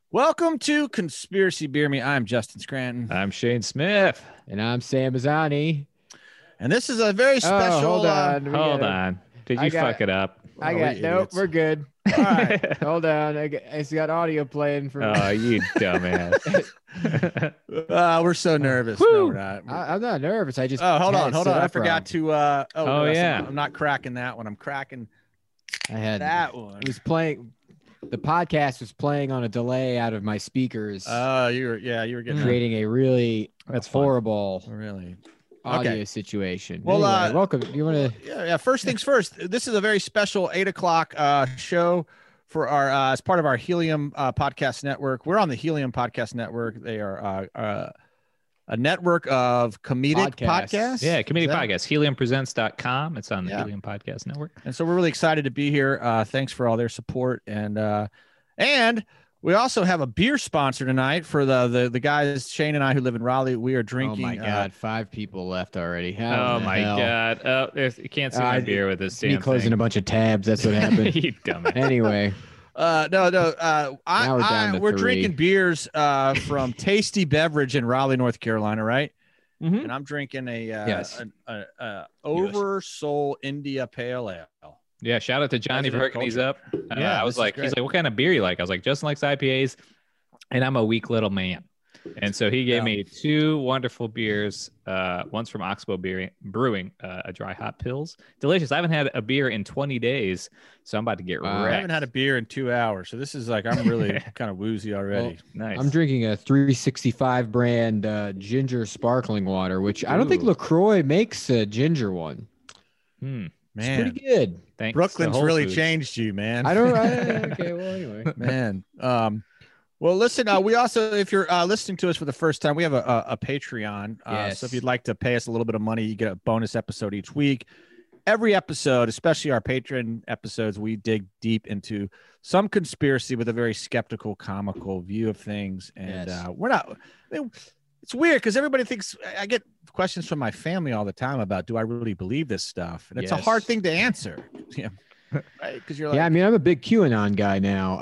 Welcome to Conspiracy Beer Me. I'm Justin Scranton. I'm Shane Smith. And I'm Sam Bazzani. And this is a very special. Hold on. Hold on. Did you fuck it up? Nope, we're good. All right. Hold on. It's got audio playing for me. Oh, you dumbass. We're so nervous. No, we're not. I'm not nervous. I just. Hold on. I forgot to. Yeah. I'm not cracking that one. I'm cracking that one. It was playing. The podcast was playing on a delay out of my speakers. You were getting creating a really horrible really audio situation. Well, anyway, welcome. You want to? Yeah. First things first. This is a very special 8:00 show for our as part of our Helium podcast network. We're on the Helium podcast network. They are a network of comedic podcasts. Yeah, comedic podcasts. HeliumPresents.com. It's on the Helium Podcast Network. And so we're really excited to be here. Thanks for all their support. And we also have a beer sponsor tonight for the guys, Shane and I, who live in Raleigh. We are drinking. Oh, my God. 5 people left already. Oh, my God. Oh, you can't see my beer with this damn me closing thing. a bunch of tabs. That's what happened. You dumbass. Anyway. We're drinking beers from Tasty Beverage in Raleigh, North Carolina, right? Mm-hmm. And I'm drinking a Oversoul India Pale Ale. Yeah, shout out to Johnny for hooking these up. I was like, he's like, what kind of beer you like? I was like, Justin likes IPAs, and I'm a weak little man. And so he gave me 2 wonderful beers. One's from Oxbow Brewing, a dry hop pills. Delicious. I haven't had a beer in 20 days, so I'm about to get wrecked. I haven't had a beer in 2 hours, so this is like, I'm really kind of woozy already. Well, nice. I'm drinking a 365 brand ginger sparkling water, which I don't think LaCroix makes a ginger one. Man, it's pretty good. Thanks Brooklyn's really changed you, man. Okay, well, anyway. Man. Well, listen, we also, if you're listening to us for the first time, we have a Patreon. Yes. So if you'd like to pay us a little bit of money, you get a bonus episode each week. Every episode, especially our Patreon episodes, we dig deep into some conspiracy with a very skeptical, comical view of things. And we're not, it's weird because everybody thinks, I get questions from my family all the time about, do I really believe this stuff? And it's a hard thing to answer. Yeah. Right, because you're like, I mean, I'm a big QAnon guy now.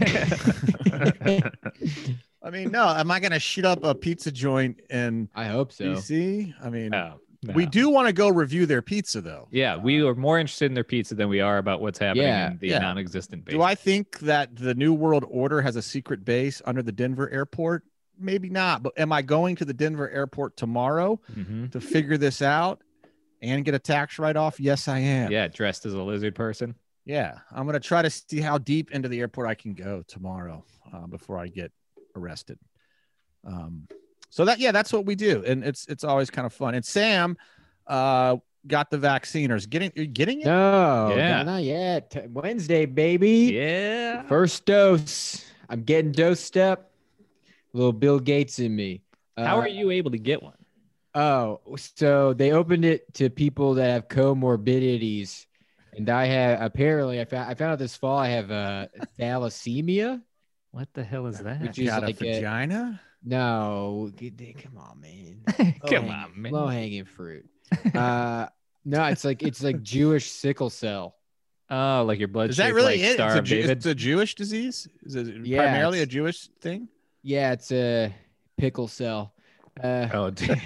I mean, no, am I going to shoot up a pizza joint in I hope so. DC? I mean, No. We do want to go review their pizza, though. Yeah, we are more interested in their pizza than we are about what's happening in the non-existent base. Do I think that the New World Order has a secret base under the Denver airport? Maybe not. But am I going to the Denver airport tomorrow to figure this out and get a tax write-off? Yes, I am. Yeah, dressed as a lizard person. Yeah, I'm going to try to see how deep into the airport I can go tomorrow before I get arrested. So that's what we do. And it's always kind of fun. And Sam got the vaccine or is getting it? No, not yet. Wednesday, baby. Yeah. First dose. I'm getting dosed up. Little Bill Gates in me. How are you able to get one? Oh, so they opened it to people that have comorbidities. And I have, apparently, I found out this fall, I have thalassemia. What the hell is that? Which is like a vagina? No, come on, man. Come on, man. Low hanging fruit. No, it's like Jewish sickle cell. Oh, like your blood. Is that really like it? Star of David? It's a Jewish disease? Is it primarily a Jewish thing? Yeah, it's a pickle cell. Oh, damn.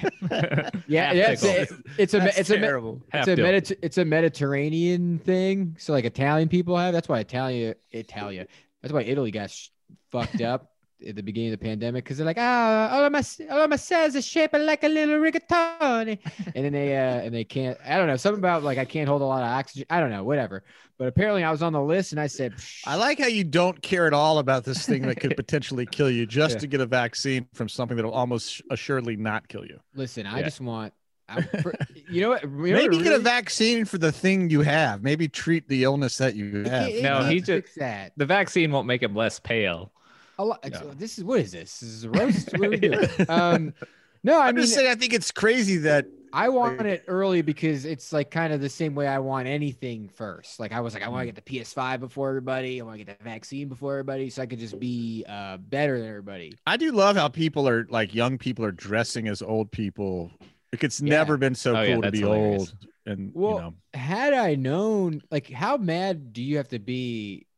It's a Mediterranean thing. So like Italian people have. That's why Italia. That's why Italy got fucked up at the beginning of the pandemic because they're like, all of my cells are shaped like a little rigatoni, and then they can't. I don't know, something about like I can't hold a lot of oxygen. I don't know, whatever. But apparently I was on the list and I said, I like how you don't care at all about this thing that could potentially kill you just to get a vaccine from something that will almost assuredly not kill you. Listen, I just want. You know what? Maybe get a vaccine for the thing you have. Maybe treat the illness that you have. No, he just fix that. The vaccine won't make him less pale. This is what is this? This is a roast. What are we doing? No, I'm just saying. I think it's crazy that I want it early because it's like kind of the same way I want anything first. Like I was like, I want to get the PS5 before everybody. I want to get the vaccine before everybody, so I could just be better than everybody. I do love how people are like young people are dressing as old people. Like it's never been so cool to be hilarious. Old. And had I known, like, how mad do you have to be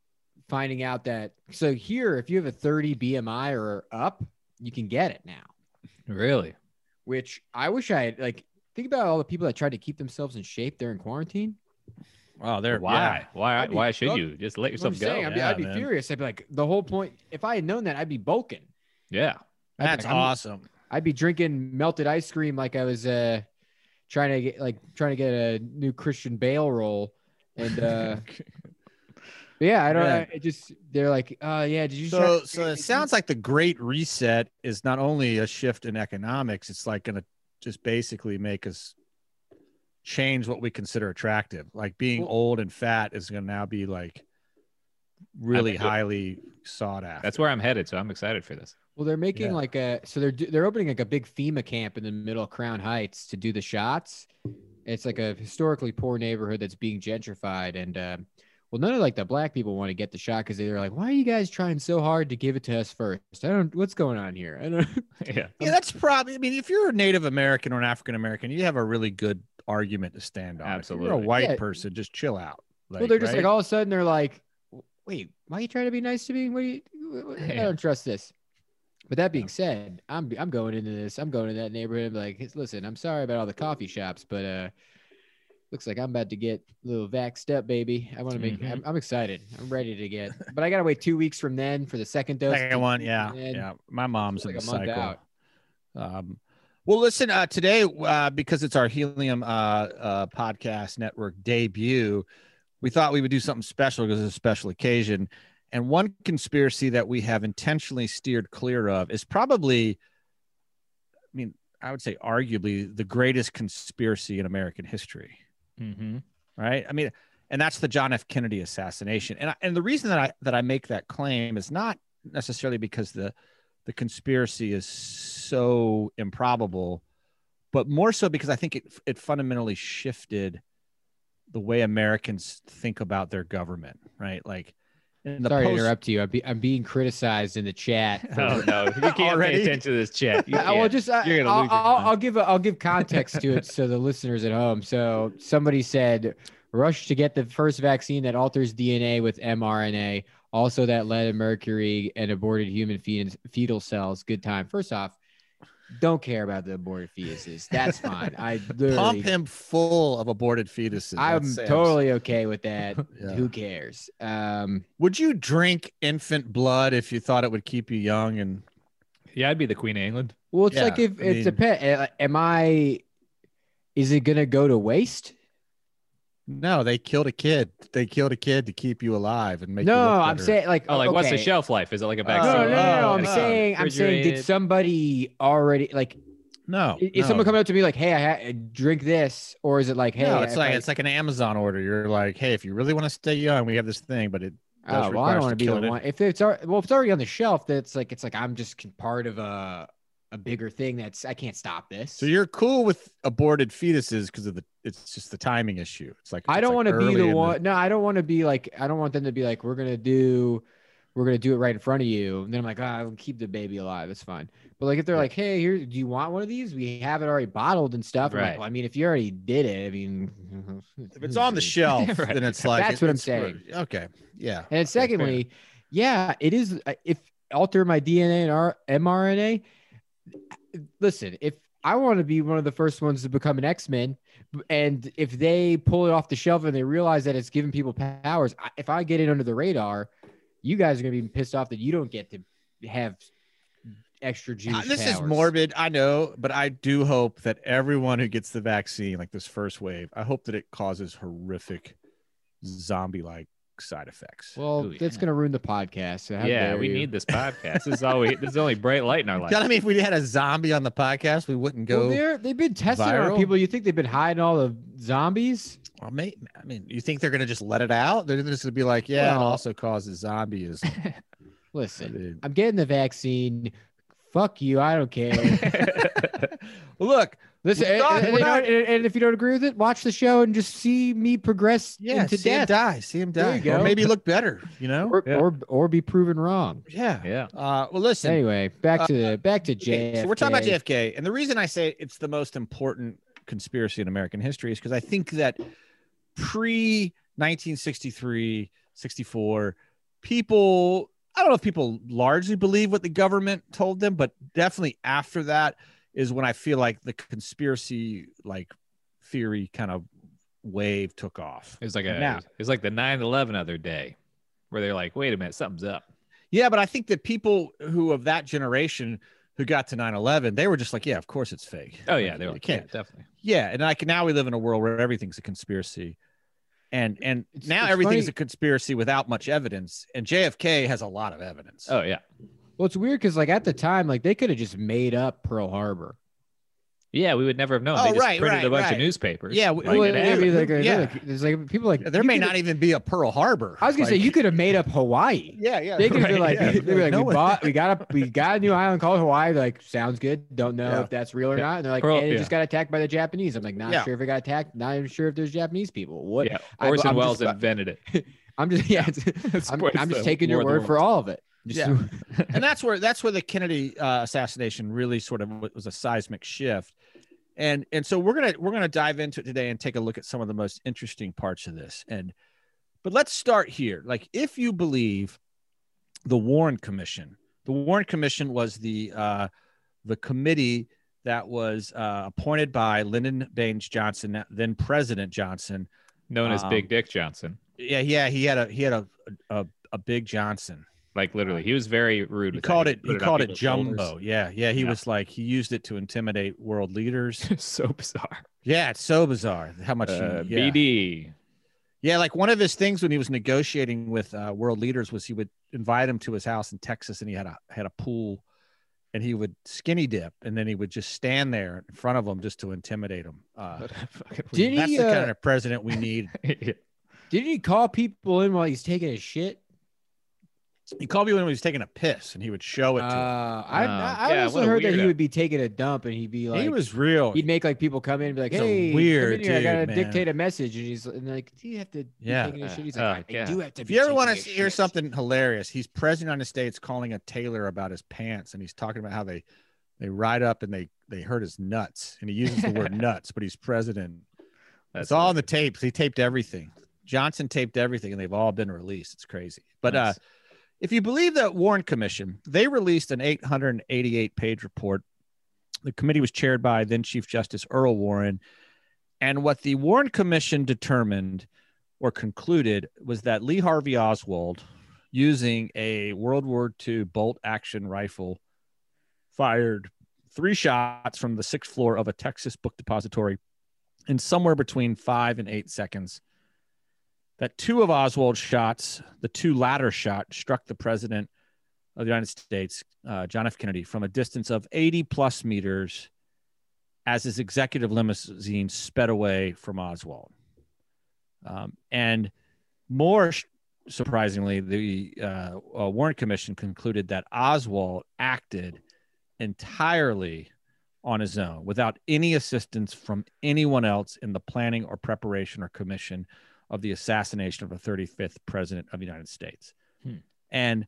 finding out that, so here, if you have a 30 BMI or up, you can get it now. Really? Which I wish I had, like, think about all the people that tried to keep themselves in shape during quarantine. Wow, why should you just let yourself go? I'd be furious. I'd be like, the whole point, if I had known that, I'd be bulking. Yeah. That's awesome. I'd be drinking melted ice cream like I was trying to get a new Christian Bale role. And yeah, I don't know. It just, they're like, yeah, did you so it sounds like the Great Reset is not only a shift in economics, it's like going to just basically make us change what we consider attractive. Like being old and fat is going to now be like really highly sought after. That's where I'm headed, so I'm excited for this. Well, they're making they're opening like a big FEMA camp in the middle of Crown Heights to do the shots. It's like a historically poor neighborhood that's being gentrified, and well, none of like the black people want to get the shot because they're like, why are you guys trying so hard to give it to us first? What's going on here? I don't. Yeah, that's probably. I mean, if you're a Native American or an African American, you have a really good argument to stand on. Absolutely. If you're a white person, just chill out. Like, well, they're just like all of a sudden they're like, wait, why are you trying to be nice to me? I don't trust this. But that being said, I'm going into this. I'm going to that neighborhood. I'm like, listen, I'm sorry about all the coffee shops, but looks like I'm about to get a little vaxxed up, baby. I want to make. I'm excited. I'm ready to get. But I gotta wait 2 weeks from then for the second dose. Second one, yeah. My mom's in the cycle. Well, listen. Today, because it's our Helium podcast network debut, we thought we would do something special because it's a special occasion. And one conspiracy that we have intentionally steered clear of is probably, I mean, I would say arguably the greatest conspiracy in American history. Mm-hmm. Right. I mean, and that's the John F. Kennedy assassination. And the reason that I make that claim is not necessarily because the conspiracy is so improbable, but more so because I think it fundamentally shifted the way Americans think about their government. Right. Like, sorry to interrupt you. I'm being criticized in the chat. Oh no, you can't pay attention to this chat. I'll give context to it so the listeners at home. So somebody said, rush to get the first vaccine that alters DNA with mRNA. Also, that lead and mercury and aborted human fetal cells. Good time. First off, don't care about the aborted fetuses. That's fine. I pump him full of aborted fetuses. I'm totally okay with that. Yeah. Who cares? Would you drink infant blood if you thought it would keep you young? And yeah, I'd be the Queen of England. Well, it's like if it's a pet. Is it gonna go to waste? No, they killed a kid. They killed a kid to keep you alive and make. No, I'm saying like, what's the shelf life? Is it like a vaccine? No. I'm saying, did somebody already like? No. Is someone coming up to me like, hey, I drink this, or is it like, hey? No, it's like an Amazon order. You're like, hey, if you really want to stay young, we have this thing, but it. I don't want to be the one. If it's already on the shelf, that's like I'm just part of a bigger thing I can't stop this. So you're cool with aborted fetuses because of it's just the timing issue. It's like I don't want to be the one. No, I don't want to be like, I don't want them to be like, we're gonna do it right in front of you, and then I'm like, I'll keep the baby alive. It's fine. But like if they're like, hey, here, do you want one of these? We have it already bottled and stuff. Right. Like, well, I mean, if you already did it, I mean, if it's on the shelf, right. Then it's like that's what I'm saying. Okay, yeah. And secondly, it is. If alter my DNA and mRNA. Listen, if I want to be one of the first ones to become an X-Men, and if they pull it off the shelf and they realize that it's giving people powers, if I get it under the radar, you guys are going to be pissed off that you don't get to have extra Jewish This powers. is morbid, I know, but I do hope that everyone who gets the vaccine, like this first wave, I hope that it causes horrific zombie-like side effects. Well, that's going to ruin the podcast. So we need this podcast. This is the only bright light in our life. I mean, if we had a zombie on the podcast, we wouldn't go. Well, they've been testing on people. You think they've been hiding all the zombies? Well, I mean, you think they're going to just let it out? They're just going to be like, it also causes zombieism. Listen, I'm getting the vaccine. Fuck you. I don't care. Well, look. Listen, and if you don't agree with it, watch the show and just see me progress into death. See him die. Or maybe look better, or be proven wrong. Yeah. Well, listen. Anyway, back to JFK. So we're talking about JFK, and the reason I say it's the most important conspiracy in American history is because I think that pre 1963, 64, people, I don't know if people largely believe what the government told them, but definitely after that is when I feel like the conspiracy like theory kind of wave took off. It's like the 9/11 other day where they're like, wait a minute, something's up. Yeah, but I think that people who of that generation who got to 9/11, they were just like, yeah, of course it's fake. Oh yeah, they can't. Yeah, definitely. Yeah, and like now we live in a world where everything's a conspiracy. And now everything's funny. A conspiracy without much evidence. And JFK has a lot of evidence. Oh yeah. Well, it's weird because like at the time, like they could have just made up Pearl Harbor. Yeah, we would never have known. They just printed a bunch of newspapers. Yeah, there's like people like there may not even be a Pearl Harbor. I was gonna say you could have made up Hawaii. Yeah. They could have been like, they'd be like, we got a new island called Hawaii. They're like, sounds good. Don't know if that's real or not. And they're like, it just got attacked by the Japanese. I'm like, not sure if it got attacked. Not even sure if there's Japanese people. What? Yeah. Orson Welles invented it. I'm just taking your word for all of it. And that's where the Kennedy assassination really sort of was a seismic shift. And so we're gonna dive into it today and take a look at some of the most interesting parts of this. But let's start here. Like, if you believe the Warren Commission was the committee that was appointed by Lyndon Baines Johnson, then President Johnson, known as Big Dick Johnson. Yeah, he had a Big Johnson. Like literally, he was very rude. He called it jumbo. Yeah. He was like, he used it to intimidate world leaders. So bizarre. Yeah, it's so bizarre how much BD. Yeah, like one of his things when he was negotiating with world leaders was he would invite them to his house in Texas, and he had a pool, and he would skinny dip, and then he would just stand there in front of them just to intimidate them. That's the kind of president we need. Didn't he call people in while he's taking a shit? He called me when he was taking a piss, and he would show it to him. I also heard that he would be taking a dump, and he'd be like, he was real. He'd make like people come in and be like, "Hey, weird, come in here, I gotta dictate a message," and he's like, "Do you have to?" Taking a shit? He's like, "I do have to." If you ever want to hear something hilarious, he's president of the United States calling a tailor about his pants, and he's talking about how they ride up and they hurt his nuts, and he uses the word nuts, but he's president. It's all on the tapes. He taped everything. Johnson taped everything, and they've all been released. It's crazy, but if you believe that Warren Commission, they released an 888-page report. The committee was chaired by then Chief Justice Earl Warren. And what the Warren Commission determined or concluded was that Lee Harvey Oswald, using a World War II bolt-action rifle, fired 3 shots from the 6th floor of a Texas book depository in somewhere between 5 and 8 seconds. That 2 of Oswald's shots, the 2 latter shots, struck the president of the United States, John F. Kennedy, from a distance of 80 plus meters as his executive limousine sped away from Oswald. And more surprisingly, the Warren Commission concluded that Oswald acted entirely on his own without any assistance from anyone else in the planning or preparation or commission of the assassination of the 35th president of the United States. And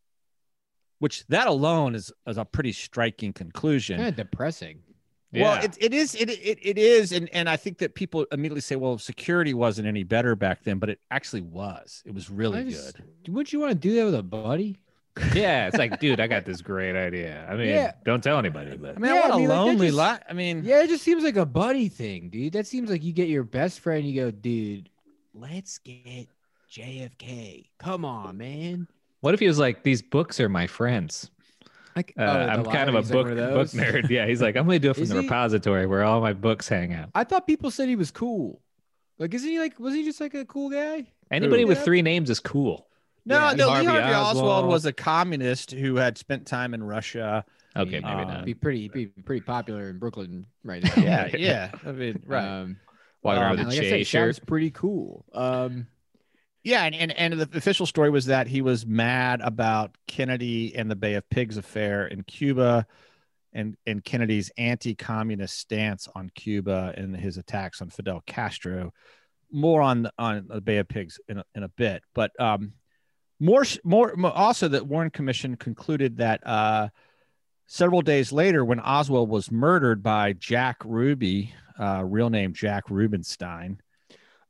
which that alone is a pretty striking conclusion. Kind of depressing. Well, it is. And I think that people immediately say, well, security wasn't any better back then, but it actually was. It was really good. Wouldn't you want to do that with a buddy? Yeah, it's like, dude, I got this great idea. I mean, don't tell anybody, but I mean, what a lonely lot. I mean, yeah, it just seems like a buddy thing, dude. That seems like you get your best friend, you go, dude, let's get JFK. Come on, man. What if he was like, these books are my friends? Like, I'm kind of a book nerd. Yeah, he's like, I'm going to do it from the repository where all my books hang out. I thought people said he was cool. Like, isn't he like, was he just like a cool guy? Anybody with 3 names is cool. No, Lee Harvey Oswald was a communist who had spent time in Russia. Okay, maybe not. Be pretty popular in Brooklyn right now. yeah. I mean, right. Walking around with a Che shirt. Sounds pretty cool. Yeah, and the official story was that he was mad about Kennedy and the Bay of Pigs affair in Cuba, and Kennedy's anti-communist stance on Cuba and his attacks on Fidel Castro. More on the Bay of Pigs in a bit, but more also that Warren Commission concluded that several days later, when Oswald was murdered by Jack Ruby, real name Jack Rubenstein.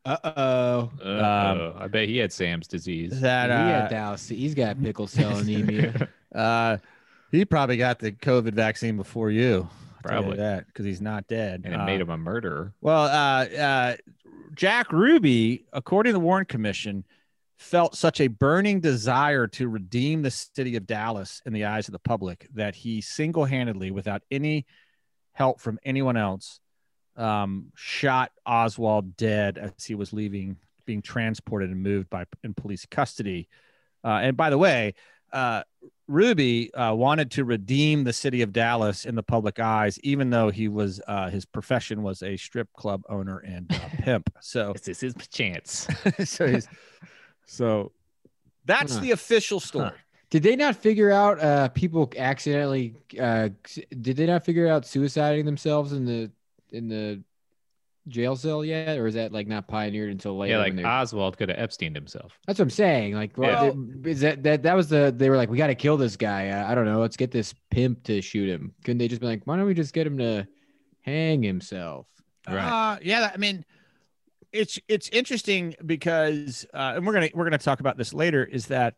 I bet he had Sam's disease. He had Dallas. He's got pickle cell anemia. He probably got the COVID vaccine before you. Probably that because he's not dead. And it made him a murderer. Well, Jack Ruby, according to the Warren Commission, felt such a burning desire to redeem the city of Dallas in the eyes of the public that he single-handedly, without any help from anyone else, shot Oswald dead as he was leaving, being transported and moved in police custody. And by the way, Ruby wanted to redeem the city of Dallas in the public eyes, even though he was his profession was a strip club owner and pimp. So this is his chance. So that's the official story. Did they not figure out people accidentally? Did they not figure out suiciding themselves in the jail cell yet, or is that like not pioneered until later? Yeah, like Oswald could have Epsteined himself. That's what I'm saying. Like, is that was they were like, we got to kill this guy. I don't know. Let's get this pimp to shoot him. Couldn't they just be like, why don't we just get him to hang himself? Right. Yeah. I mean, it's interesting because, and we're gonna talk about this later. Is that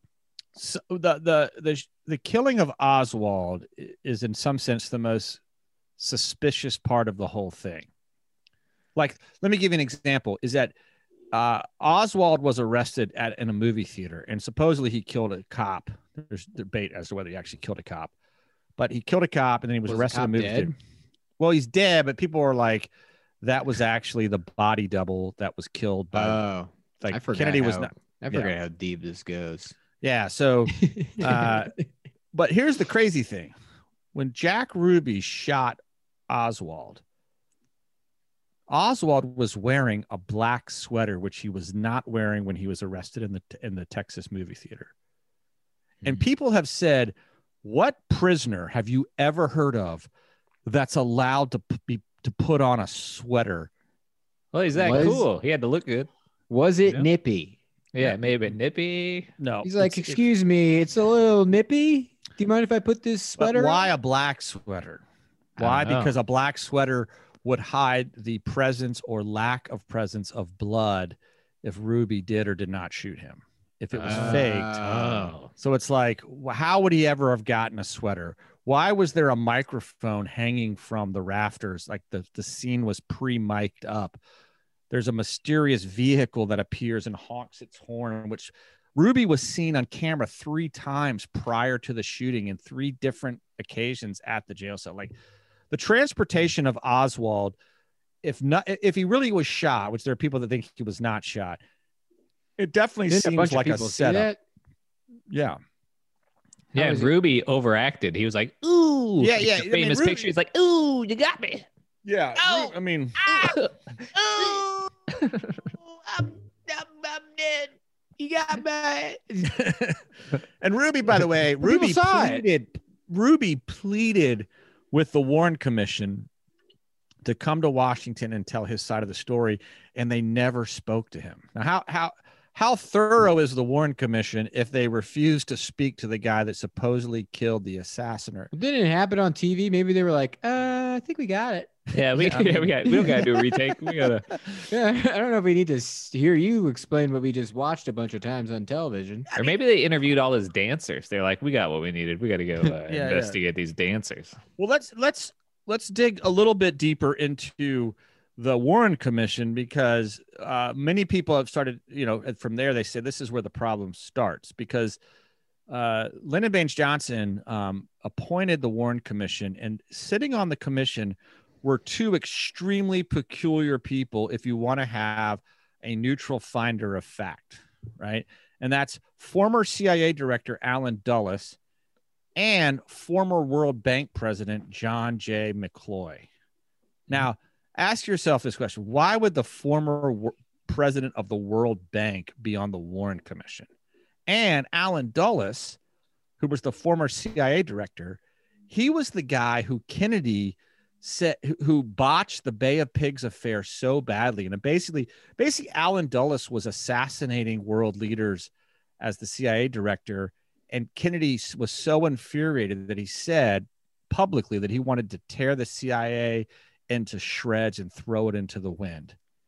the killing of Oswald is in some sense the most suspicious part of the whole thing. Like, let me give you an example, is that Oswald was arrested in a movie theater, and supposedly he killed a cop. There's debate as to whether he actually killed a cop, but he killed a cop, and then he was arrested in a movie theater. Well, he's dead, but people were like, that was actually the body double that was killed by, I forgot Kennedy was not. I forgot how deep this goes. Yeah. So, but here's the crazy thing. When Jack Ruby shot Oswald was wearing a black sweater, which he was not wearing when he was arrested in the Texas movie theater. And people have said, what prisoner have you ever heard of that's allowed to put on a sweater? Well, he's that cool. He had to look good. Was it nippy? Yeah, it may have been nippy. No. He's like, excuse me, it's a little nippy. Do you mind if I put this sweater on? Why a black sweater? Why? Because a black sweater would hide the presence or lack of presence of blood if Ruby did or did not shoot him. If it was faked. So it's like, how would he ever have gotten a sweater? Why was there a microphone hanging from the rafters? Like the scene was pre-mic'd up. There's a mysterious vehicle that appears and honks its horn, which Ruby was seen on camera 3 times prior to the shooting in 3 different occasions at the jail cell. Like, the transportation of Oswald, if he really was shot, which there are people that think he was not shot, it definitely seems like a setup. Yeah. Yeah, and Ruby overacted. He was like, ooh. Yeah, yeah. Famous picture. He's like, ooh, you got me. Yeah. Oh, I mean. I'm dead. You got me. And Ruby, by the way, Ruby pleaded with the Warren Commission to come to Washington and tell his side of the story, and they never spoke to him. Now, how thorough is the Warren Commission if they refuse to speak to the guy that supposedly killed the assassin? Didn't it happen on TV? Maybe they were like, I think we got it. Yeah, we don't got to do a retake. We gotta. Yeah, I don't know if we need to hear you explain what we just watched a bunch of times on television. Or maybe they interviewed all his dancers. They're like, we got what we needed. We got to go investigate these dancers. Well, let's dig a little bit deeper into the Warren Commission, because many people have started, from there, they say this is where the problem starts, because Lyndon Baines Johnson appointed the Warren Commission, and sitting on the commission were 2 extremely peculiar people if you want to have a neutral finder of fact, right? And that's former CIA Director Alan Dulles and former World Bank President John J. McCloy. Now, ask yourself this question. Why would the former president of the World Bank be on the Warren Commission? And Alan Dulles, who was the former CIA director, he was the guy who Kennedy said, who botched the Bay of Pigs affair so badly. And basically Alan Dulles was assassinating world leaders as the CIA director. And Kennedy was so infuriated that he said publicly that he wanted to tear the CIA into shreds and throw it into the wind.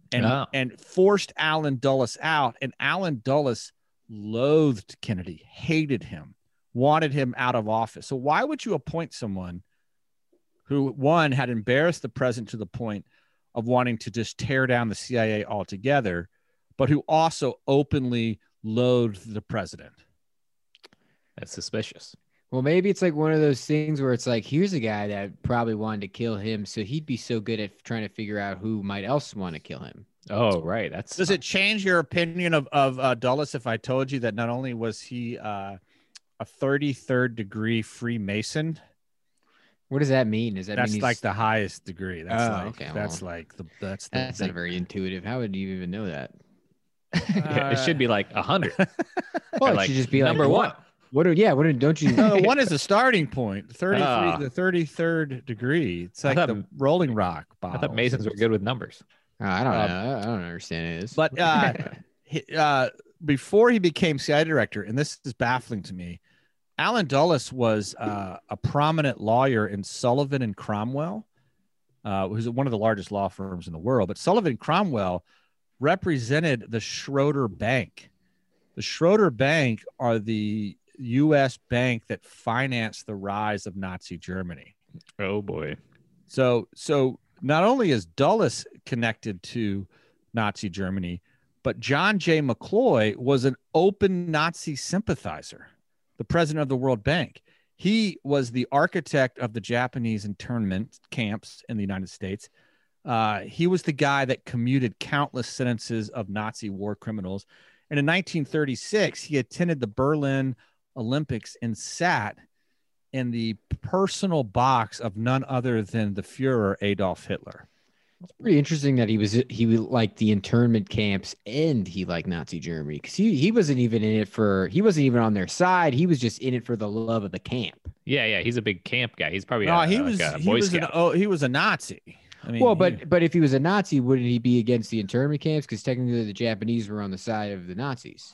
and forced Allen Dulles out. And Allen Dulles loathed Kennedy, hated him, wanted him out of office. So why would you appoint someone who, one, had embarrassed the president to the point of wanting to just tear down the CIA altogether, but who also openly loathed the president? That's suspicious. Well, maybe it's like one of those things where it's like, here's a guy that probably wanted to kill him, so he'd be so good at trying to figure out who might else want to kill him. Oh, right. Does it change your opinion of Dulles if I told you that not only was he a 33rd degree Freemason? What does that mean? That's like the highest degree. That's that's not very intuitive. How would you even know that? It should be like 100. Well, it should just be number one. Don't you? No, one is the starting point. 33, the 33rd degree. It's like the Rolling Rock bottle. I thought Masons were good with numbers. I don't know. I don't understand any of this. But before he became CIA director, and this is baffling to me, Allen Dulles was a prominent lawyer in Sullivan and Cromwell, who's one of the largest law firms in the world. But Sullivan and Cromwell represented the Schroeder Bank. The Schroeder Bank are the U.S. bank that financed the rise of Nazi Germany. Oh, boy. So not only is Dulles connected to Nazi Germany, but John J. McCloy was an open Nazi sympathizer, the president of the World Bank. He was the architect of the Japanese internment camps in the United States. He was the guy that commuted countless sentences of Nazi war criminals. And in 1936, he attended the Berlin Olympics and sat in the personal box of none other than the Führer Adolf Hitler. It's pretty interesting that he liked the internment camps and he liked Nazi Germany, because he wasn't even in it he wasn't even on their side. He was just in it for the love of the camp. Yeah. He's a big camp guy. He's probably he was a Nazi. I mean, but if he was a Nazi, wouldn't he be against the internment camps? Because technically the Japanese were on the side of the Nazis.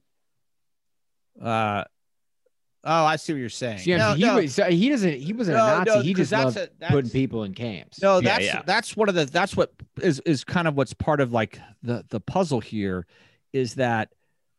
I see what you're saying. See, he wasn't a Nazi. He just loved putting people in camps. No, that's what is kind of what's part of like the puzzle here, is that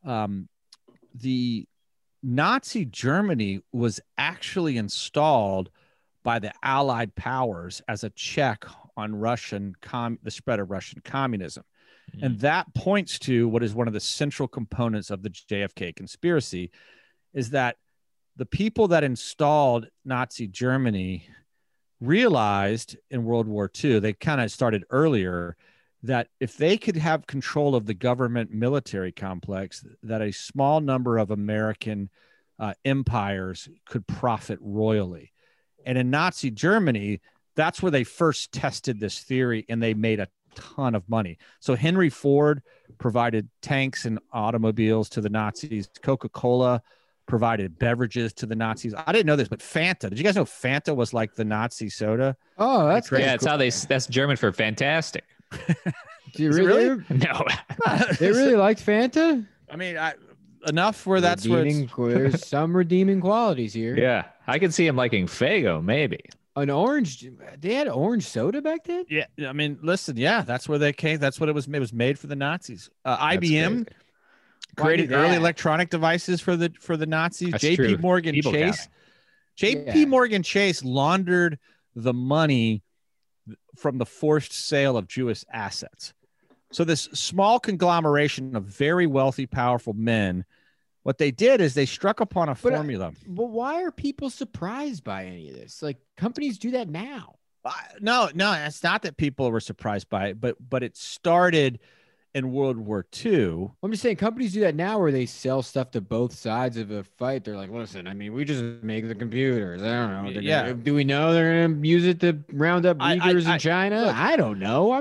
the Nazi Germany was actually installed by the Allied powers as a check on the spread of Russian communism. Mm. And that points to what is one of the central components of the JFK conspiracy, is that the people that installed Nazi Germany realized in World War II, they kind of started earlier, that if they could have control of the government military complex, that a small number of American empires could profit royally. And in Nazi Germany, that's where they first tested this theory, and they made a ton of money. So Henry Ford provided tanks and automobiles to the Nazis. Coca-Cola provided beverages to the Nazis. I didn't know this, but Fanta. Did you guys know Fanta was like the Nazi soda? Oh, that's great. Yeah, that's German for fantastic. Do you really? No. They really liked Fanta? I mean, enough where that's where there's some redeeming qualities here. Yeah, I could see him liking Faygo, maybe. An orange. They had orange soda back then? Yeah, I mean, listen, yeah, that's where they came. That's what it was. It was made for the Nazis. IBM created early electronic devices for the Nazis. J.P. Morgan Chase. J.P. Morgan Chase laundered the money from the forced sale of Jewish assets. So this small conglomeration of very wealthy, powerful men, what they did is they struck upon a formula. But why are people surprised by any of this? Like, companies do that now. No, it's not that people were surprised by it, but it started in World War II. I'm just saying companies do that now, where they sell stuff to both sides of a fight. They're like, listen, I mean, we just make the computers. I don't know. Do we know they're going to use it to round up Uyghurs in China? Look, I don't know.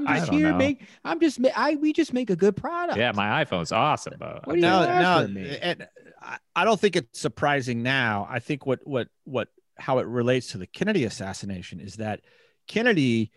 We just make a good product. Yeah, my iPhone's awesome. I don't think it's surprising now. I think how it relates to the Kennedy assassination is that Kennedy,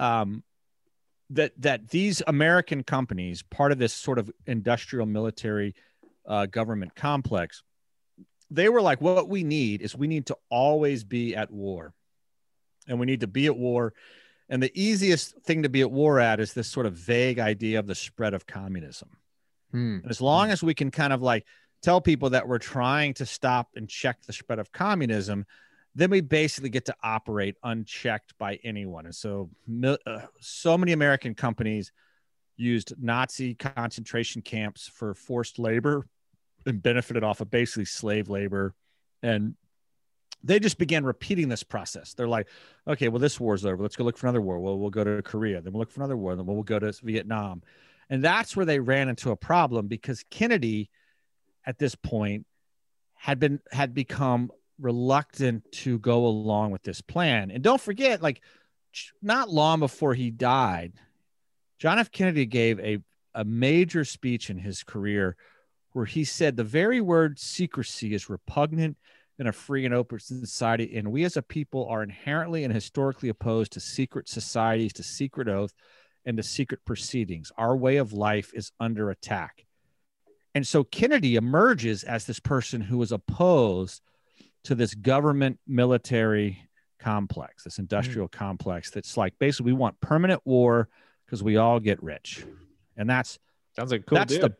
that these American companies, part of this sort of industrial military government complex, they were like, what we need to always be at war, and we need to be at war And the easiest thing to be at war at is this sort of vague idea of the spread of communism. And as long as we can kind of like tell people that we're trying to stop and check the spread of communism, then we basically get to operate unchecked by anyone. And so, so many American companies used Nazi concentration camps for forced labor and benefited off of basically slave labor. And they just began repeating this process. They're like, okay, well, this war's over. Let's go look for another war. Well, we'll go to Korea. Then we'll look for another war. Then we'll go to Vietnam. And that's where they ran into a problem, because Kennedy at this point had become reluctant to go along with this plan. And don't forget, like, not long before he died, John F. Kennedy gave a major speech in his career where he said the very word secrecy is repugnant in a free and open society, and we as a people are inherently and historically opposed to secret societies, to secret oath, and to secret proceedings. Our way of life is under attack. And so Kennedy emerges as this person who was opposed to this government military complex, this industrial complex that's like, basically, we want permanent war because we all get rich. And that's sounds like a cool dude.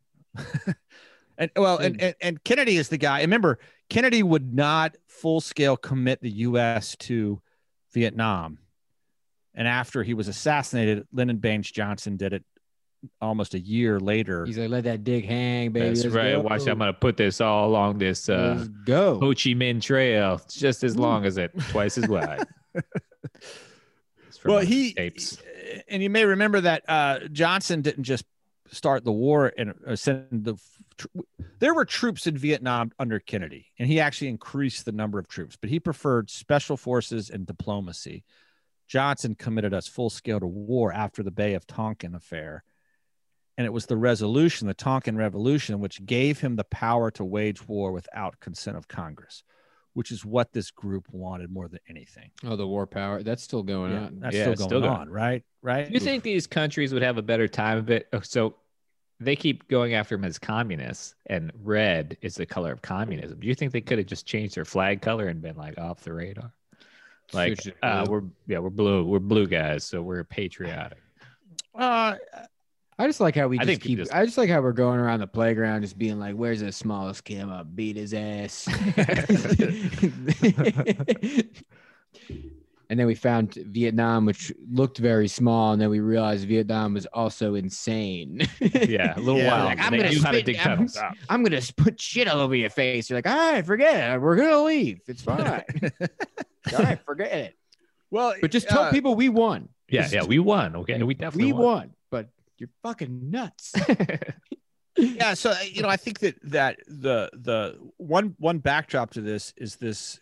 And Kennedy is the guy. Remember, Kennedy would not full scale commit the U.S. to Vietnam. And after he was assassinated, Lyndon Baines Johnson did it almost a year later. He's like, let that dick hang, baby. That's right. Watch, I'm going to put this all along this Ho Chi Minh Trail. It's just as long as it, twice as wide. Well, and you may remember that Johnson didn't just start the war and send there were troops in Vietnam under Kennedy, and he actually increased the number of troops, but he preferred special forces and diplomacy. Johnson committed us full scale to war after the Bay of Tonkin affair. And it was the resolution, the Tonkin Revolution, which gave him the power to wage war without consent of Congress, which is what this group wanted more than anything. Oh, the war power. That's still going on. That's still going on, right? Right. Do you think these countries would have a better time of it? So they keep going after him as communists, and red is the color of communism. Do you think they could have just changed their flag color and been like off the radar? Like, we're blue. We're blue guys, so we're patriotic. I just like how I just like how we're going around the playground just being like, where's the smallest kid? I'm gonna beat his ass. And then we found Vietnam, which looked very small, and then we realized Vietnam was also insane. Yeah, a little wild. Like, I'm gonna put shit all over your face. You're like, all right, forget it. We're gonna leave. It's fine. All right, forget it. Well, but just tell people we won. Yeah, we won. Okay, we definitely won. But you're fucking nuts. Yeah, so I think that the one backdrop to this is this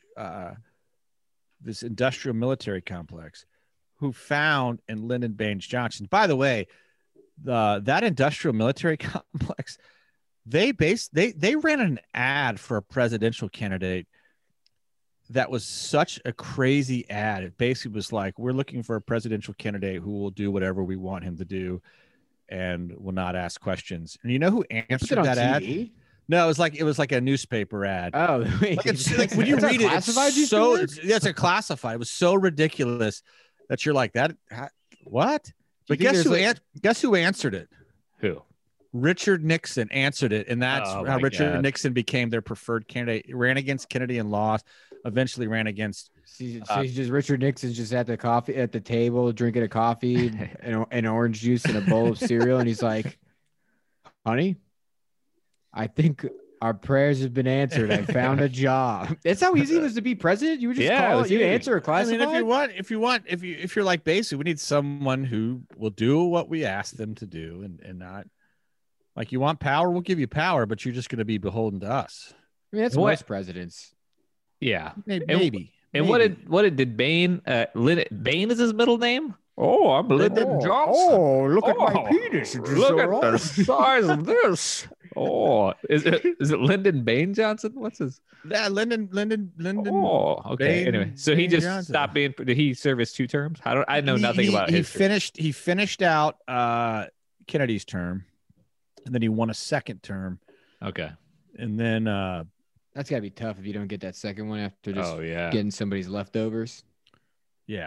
industrial military complex, who found in Lyndon Baines Johnson. By the way, that industrial military complex, they ran an ad for a presidential candidate that was such a crazy ad. It basically was like, we're looking for a presidential candidate who will do whatever we want him to do and will not ask questions. And you know who answered that ad? No, it was like a newspaper ad. Oh, wait. Like when you read it, it's a classified. It was so ridiculous that you're like, what? But guess who answered it? Who? Richard Nixon answered it, and that's how Richard Nixon became their preferred candidate. He ran against Kennedy and lost. Eventually, ran against. She's just Richard Nixon's just at the table drinking a coffee and orange juice and a bowl of cereal, and he's like, "Honey, I think our prayers have been answered. I found a job." That's how easy it was to be president. You would just call it. You answer a classified. I mean, if you're like, basically, we need someone who will do what we ask them to do, and not. Like, you want power, we'll give you power, but you're just going to be beholden to us. I mean, that's most presidents. Yeah, maybe. And what did Bain? Bain is his middle name. Oh, I'm Lyndon Johnson. Oh, look at my penis. Look at the size of this. Oh, is it Lyndon Baines Johnson? What's his? Yeah, Lyndon. Oh, okay. Bain, anyway, so he just Johnson. Stopped being. Did he serve his 2 terms? I know nothing about it. He finished out Kennedy's term, and then he won a second term. Okay. And then that's gotta be tough if you don't get that second one after just getting somebody's leftovers. Yeah.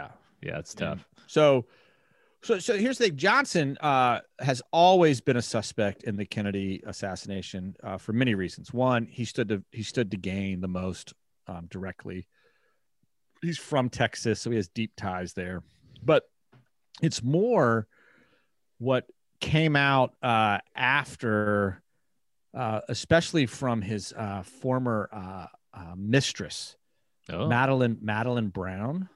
Yeah, it's tough. So here's the thing. Johnson has always been a suspect in the Kennedy assassination for many reasons. One, he stood to gain the most directly. He's from Texas, so he has deep ties there. But it's more what came out after, especially from his former mistress, Madeline Brown.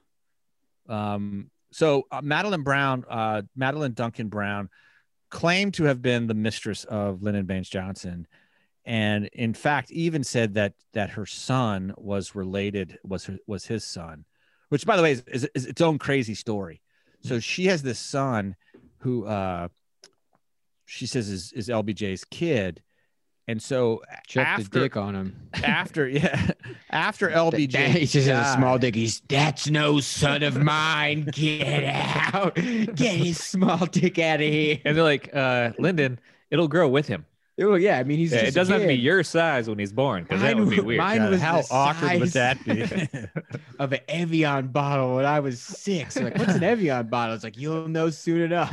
So Madeline Duncan Brown claimed to have been the mistress of Lyndon Baines Johnson, and in fact even said that her son was related, was his son, which by the way is its own crazy story. So she has this son who she says is LBJ's kid. And so check the dick on him. After LBJ, he just has a small dick. That's no son of mine. Get out. Get his small dick out of here. And they're like, Lyndon, it'll grow with him. Oh yeah, I mean it doesn't have to be your size when he's born, because that would be weird. How awkward would that be? Of an Evian bottle when I was 6. I'm like, what's an Evian bottle? It's like, you'll know soon enough.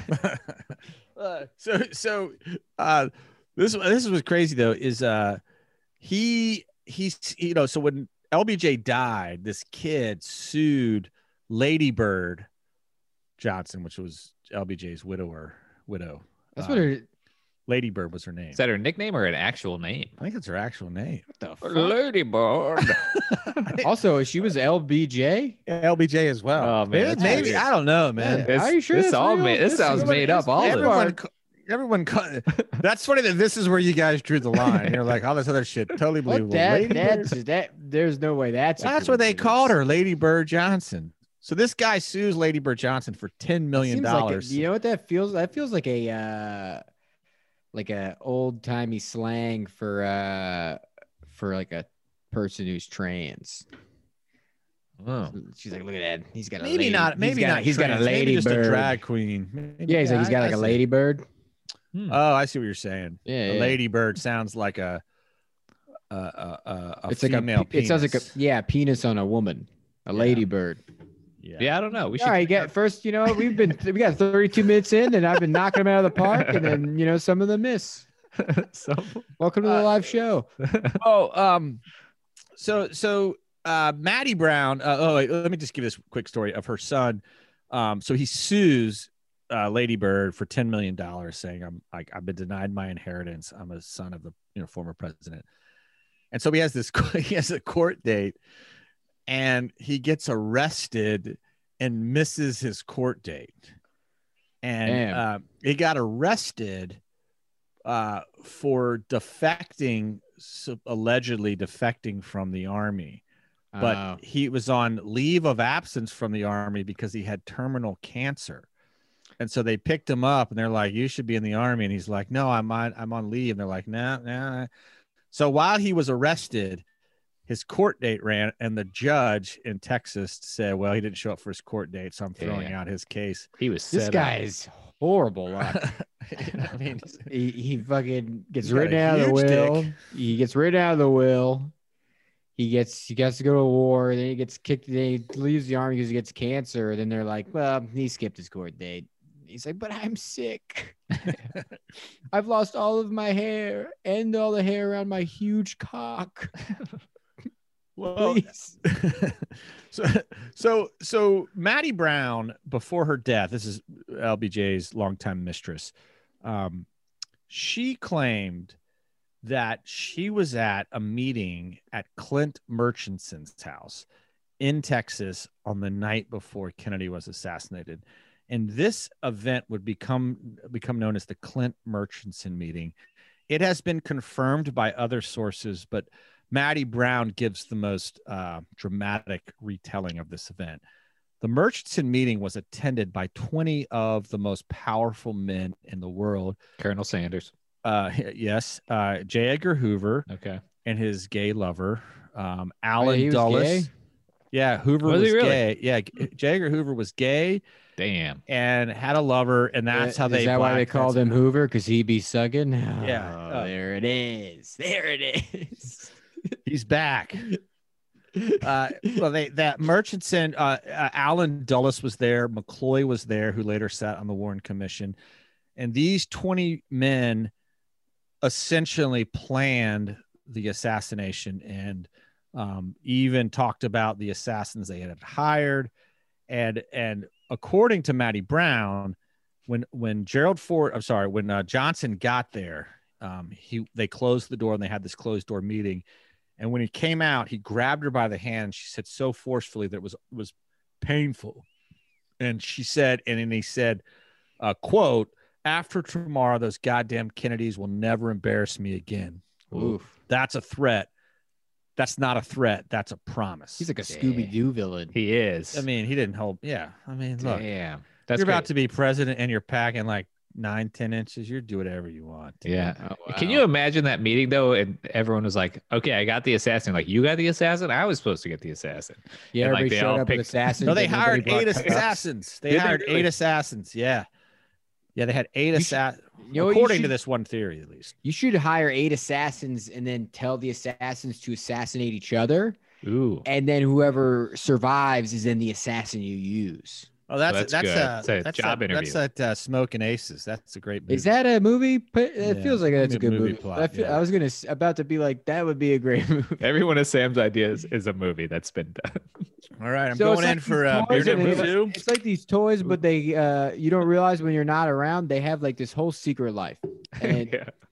This was crazy though. Is he's so when LBJ died, this kid sued Lady Bird Johnson, which was LBJ's widow. That's what her Lady Bird was her name. Is that her nickname or an actual name? I think it's her actual name. What the fuck? Lady Bird. Also, she was LBJ. Yeah, LBJ as well. Oh man, maybe I don't know, man. Are you sure? This sounds made up. Everyone, that's funny that this is where you guys drew the line. You're like, all this other shit, totally believable. There's no way that's what they called her, Lady Bird Johnson. So this guy sues Lady Bird Johnson for $10 million. You know what that feels? That feels like a old timey slang for like a person who's trans. Oh. She's like, look at that. He's got a maybe lady. not. Maybe not. He's got a lady just bird. A drag queen. Maybe, yeah, he's got like a lady bird. Oh, I see what you're saying. Yeah, a lady bird sounds like a it's female like penis. It sounds like a penis on a woman. A lady bird. Yeah, I don't know. We should. All right, get first. You know, we got 32 minutes in, and I've been knocking them out of the park, and then some of them miss. So welcome to the live show. So Maddie Brown. Wait, let me just give this quick story of her son. So he sues Lady Bird for $10 million, saying I've been denied my inheritance. I'm a son of the former president, and so he has a court date, and he gets arrested and misses his court date, and he got arrested for allegedly defecting from the army. But he was on leave of absence from the army because he had terminal cancer. And so they picked him up and they're like, you should be in the army. And he's like, no, I'm on leave. And they're like, nah. So while he was arrested, his court date ran, and the judge in Texas said, well, he didn't show up for his court date, so I'm throwing out his case. He was this guy is horrible luck. I mean, he fucking gets written out of the will. He gets written out of the will. He gets to go to war. Then he gets kicked. Then he leaves the army because he gets cancer. Then they're like, well, he skipped his court date. He's like, but I'm sick. I've lost all of my hair and all the hair around my huge cock. Well, so Maddie Brown, before her death, this is LBJ's longtime mistress. She claimed that she was at a meeting at Clint Murchison's house in Texas on the night before Kennedy was assassinated. And this event would become known as the Clint Murchison meeting. It has been confirmed by other sources, but Maddie Brown gives the most dramatic retelling of this event. The Murchison meeting was attended by 20 of the most powerful men in the world. Colonel Sanders. Yes. J. Edgar Hoover. Okay. And his gay lover, Allen Dulles. Gay? Yeah, Hoover was really? gay. Yeah, J. Edgar Hoover was gay. Damn. And had a lover, and that's how they. Is that why they called him Hoover? Because he be sucking. Yeah. There it is. There it is. He's back. Well, that Murchison, Alan Dulles was there. McCloy was there, who later sat on the Warren Commission. And these 20 men essentially planned the assassination and even talked about the assassins they had hired. And according to Matty Brown, when Johnson got there, they closed the door and they had this closed door meeting. And when he came out, he grabbed her by the hand. She said so forcefully that it was painful. And she said, and then he said, quote, "After tomorrow, those goddamn Kennedys will never embarrass me again." Oof. That's a threat. That's not a threat. That's a promise. He's like a Scooby-Doo villain. He is. I mean, he didn't hold. Yeah. I mean, look, Damn. You're about to be president and you're packing like 9-10 inches. You do whatever you want. Yeah. Oh, wow. Can you imagine that meeting though? And everyone was like, "Okay, I got the assassin." Like, you got the assassin? I was supposed to get the assassin. Yeah, and everybody showed up with assassins. No, they hired 8 assassins. They hired 8 assassins. Yeah. Yeah, they had 8 assassins. According to this one theory, at least. You should hire 8 assassins and then tell the assassins to assassinate each other. Ooh. And then whoever survives is then the assassin you use. Oh, that's a job interview. That's that Smoking Aces. That's a great movie. Is that a movie? It feels like that's a good movie. Plot, I was about to be like, that would be a great movie. Every one of Sam's ideas is a movie that's been done. All right, I'm going in for Beer Number 2. It's like these toys, but they you don't realize when you're not around, they have like this whole secret life. And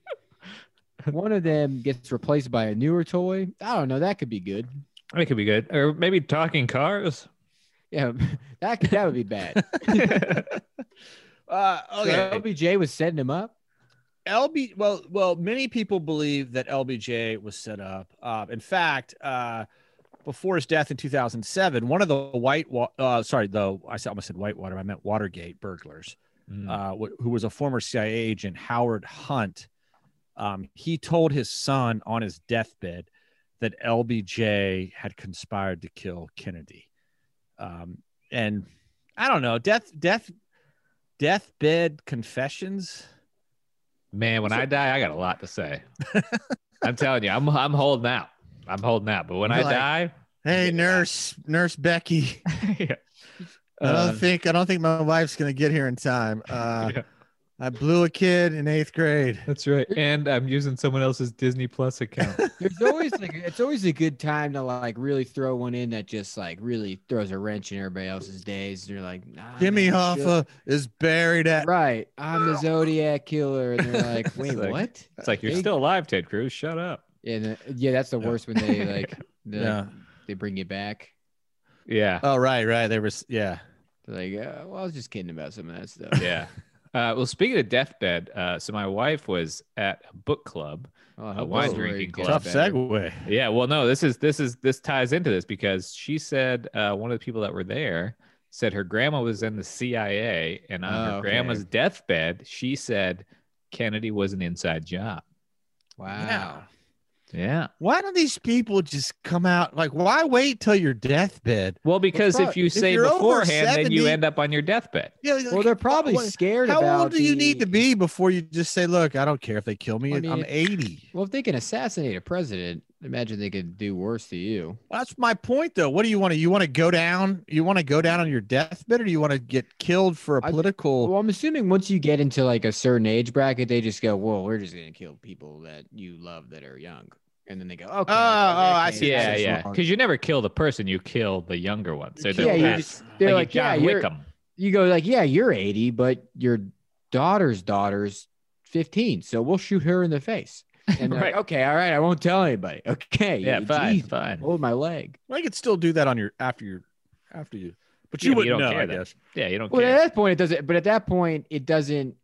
one of them gets replaced by a newer toy. I don't know. That could be good. It could be good. Or maybe talking cars. Yeah, that would be bad. Okay. So LBJ was setting him up. Well, many people believe that LBJ was set up. In fact, before his death in 2007, one of the I almost said Whitewater. I meant Watergate burglars, who was a former CIA agent, Howard Hunt. He told his son on his deathbed that LBJ had conspired to kill Kennedy. And I don't know, deathbed confessions. Man, when I die, I got a lot to say. I'm telling you, I'm holding out. But when I die, hey, nurse Becky, yeah. I don't think my wife's gonna get here in time. I blew a kid in 8th grade. That's right. And I'm using someone else's Disney Plus account. There's always it's always a good time to like really throw one in that just like really throws a wrench in everybody else's days. They're like, nah, Jimmy Hoffa is buried at. Right. I'm the Zodiac killer. And they're like, wait, what? It's like, you're still alive, Ted Cruz. Shut up. And that's the worst when they like, they bring you back. Yeah. Oh, right. There was, yeah. They're like, well, I was just kidding about some of that stuff. Yeah. Well, speaking of deathbed, so my wife was at a book club, a wine drinking club. Tough segue. Yeah, well, no, this ties into this because she said one of the people that were there said her grandma was in the CIA, and on her grandma's deathbed, she said Kennedy was an inside job. Wow. Yeah. Why don't these people just come out? Like, why wait till your deathbed? Well, because if you say beforehand, then you end up on your deathbed. Yeah. Like, well, they're probably scared. How old do you need to be before you just say, "Look, I don't care if they kill me. I'm 80." Well, if they can assassinate a president, imagine they could do worse to you. Well, that's my point, though. What do you want to? You want to go down? You want to go down on your deathbed, or do you want to get killed for a political? Well, I'm assuming once you get into like a certain age bracket, they just go, "Well, we're just gonna kill people that you love that are young." And then they go, okay. I see. Yeah. Because you never kill the person, you kill the younger one. So they're like, John Wickham. You go like, yeah, you're 80, but your daughter's 15. So we'll shoot her in the face. And they're like, okay, all right, I won't tell anybody. Okay. Yeah, fine. Hold my leg. Well, you could still do that on your after you. But you wouldn't know, I guess. Yeah, you don't care. Well, at that point it doesn't. But at that point it doesn't.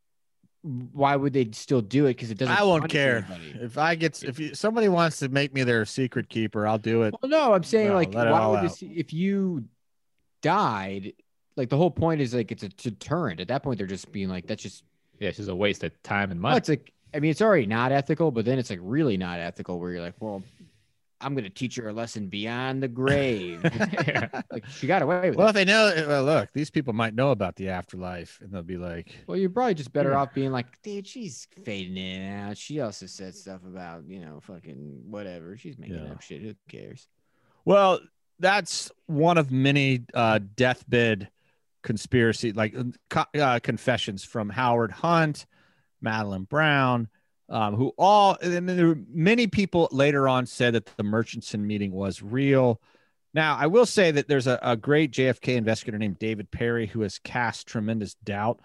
Why would they still do it? Because it doesn't. I won't care if somebody wants to make me their secret keeper, I'll do it. Well, no, I'm saying why would if you died, like the whole point is like it's a deterrent. At that point, they're just being like, that's just it's just a waste of time and money. Well, it's like, I mean, it's already not ethical, but then it's like really not ethical where you're like, well, I'm going to teach her a lesson beyond the grave. Like she got away with it. Well, if they know, look, these people might know about the afterlife and they'll be like, well, you're probably just better off being like, dude, she's fading in and out. She also said stuff about, fucking whatever. She's making up shit. Who cares? Well, that's one of many deathbed conspiracy, like confessions from Howard Hunt, Madeline Brown, who all, and there were many people later on said that the Murchison meeting was real. Now, I will say that there's a great JFK investigator named David Perry who has cast tremendous doubt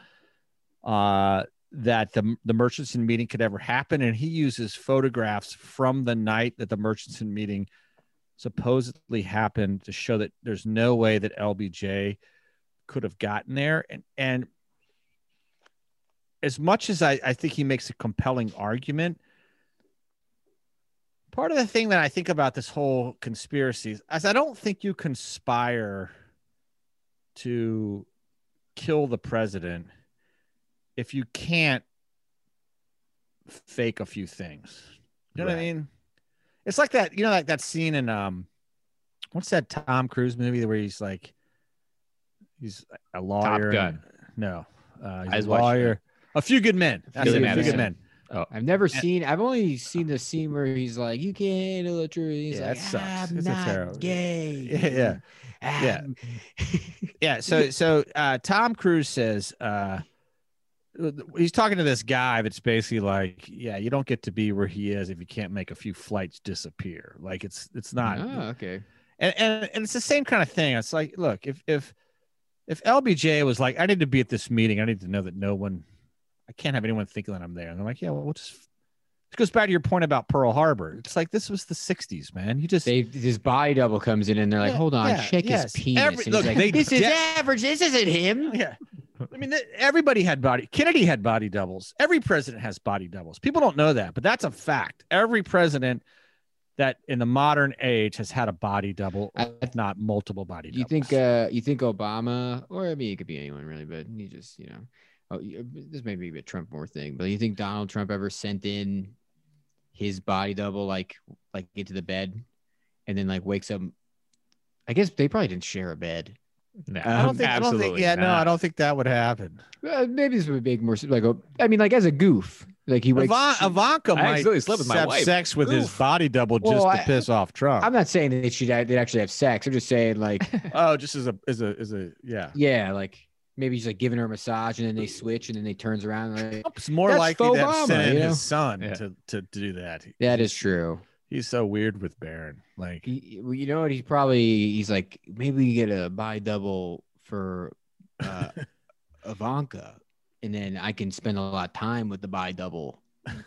that the Murchison meeting could ever happen. And he uses photographs from the night that the Murchison meeting supposedly happened to show that there's no way that LBJ could have gotten there. And as much as I think he makes a compelling argument, part of the thing that I think about this whole conspiracy is I don't think you conspire to kill the president if you can't fake a few things. You know what I mean? It's like that, you know, like that scene in what's that Tom Cruise movie where he's like, he's a lawyer. Top Gun. No, he's a lawyer. A Few Good Men. That's it, A Few Good Men. Oh, I've only seen the scene where he's like, you can't handle the truth. He's like, I'm not gay. Yeah. So Tom Cruise says, he's talking to this guy that's basically like, yeah, you don't get to be where he is if you can't make a few flights disappear. Like it's not. Oh, okay. And it's the same kind of thing. It's like, look, if LBJ was like, I need to be at this meeting, I need to know that I can't have anyone thinking that I'm there. And they're like, yeah, well, it goes back to your point about Pearl Harbor. It's like, this was the 60s, man. His body double comes in and they're like, hold on, check his penis. This is average. This isn't him. Yeah. I mean, everybody had Kennedy had body doubles. Every president has body doubles. People don't know that, but that's a fact. Every president that in the modern age has had a body double, if not multiple body doubles. You think Obama, or I mean, it could be anyone really, but he just, this may be a Trump more thing, but you think Donald Trump ever sent in his body double, like into the bed and then like wakes up? I guess they probably didn't share a bed. No, I don't think that would happen. Maybe this would make more like as a goof. Like he wakes Ivanka might slept with my wife. Sex with his body double just to piss off Trump. I'm not saying that they'd actually have sex. I'm just saying like just as a yeah, like maybe he's like giving her a massage and then they switch and then they turns around and like, Trump's more likely to have sent his son to do that. That is true. He's so weird with Barron. Like, you know what? He's like, maybe you get a body double for Ivanka, and then I can spend a lot of time with the body double.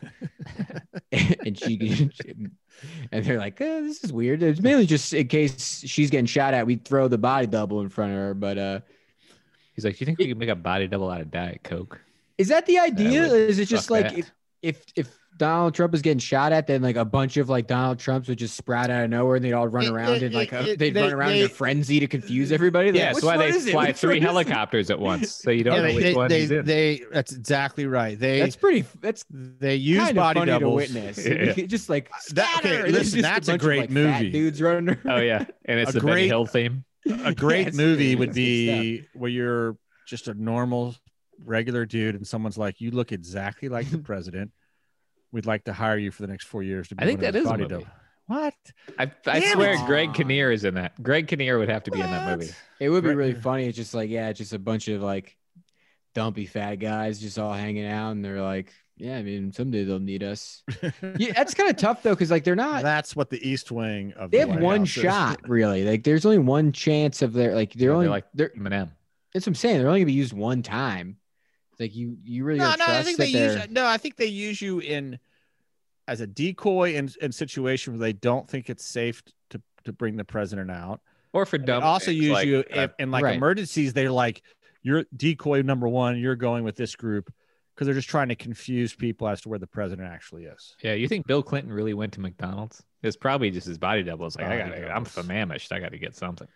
And and they're like, this is weird. It's mainly just in case she's getting shot at, we throw the body double in front of her. But he's like, do you think we can make a body double out of Diet Coke? Is that the idea? Is it just like if Donald Trump is getting shot at, then like a bunch of like Donald Trumps would just sprout out of nowhere and they'd all run around and like they'd run around in a frenzy to confuse everybody. Yeah, that's why they fly 3 helicopters at once, so you don't know which one he's in. That's exactly right. They use body doubles to witness. Just like listen, that's a great movie. Dudes running around. Oh yeah, and it's a Benny Hill theme. A great movie would be where you're just a normal, regular dude, and someone's like, "You look exactly like the president. We'd like to hire you for the next 4 years to be." I think that is body a movie. double. What? I swear Greg Kinnear is in that. Greg Kinnear would have to be in that movie. It would be really funny. It's just like, just a bunch of like dumpy fat guys just all hanging out, and they're like, yeah, I mean, someday they'll need us. Yeah, that's kind of tough though, because like they're not. That's what the East Wing of. They have one shot, really. Like there's only one chance of their like they're Eminem. That's what I'm saying. They're only gonna be used one time. Like you really don't trust I think they use you as a decoy in situation where they don't think it's safe to bring the president out, or for dumb. Also use you in emergencies. They're like, you're decoy number one. You're going with this group because they're just trying to confuse people as to where the president actually is. Yeah, you think Bill Clinton really went to McDonald's? It's probably just his body double. It's like I'm famished. I got to get something.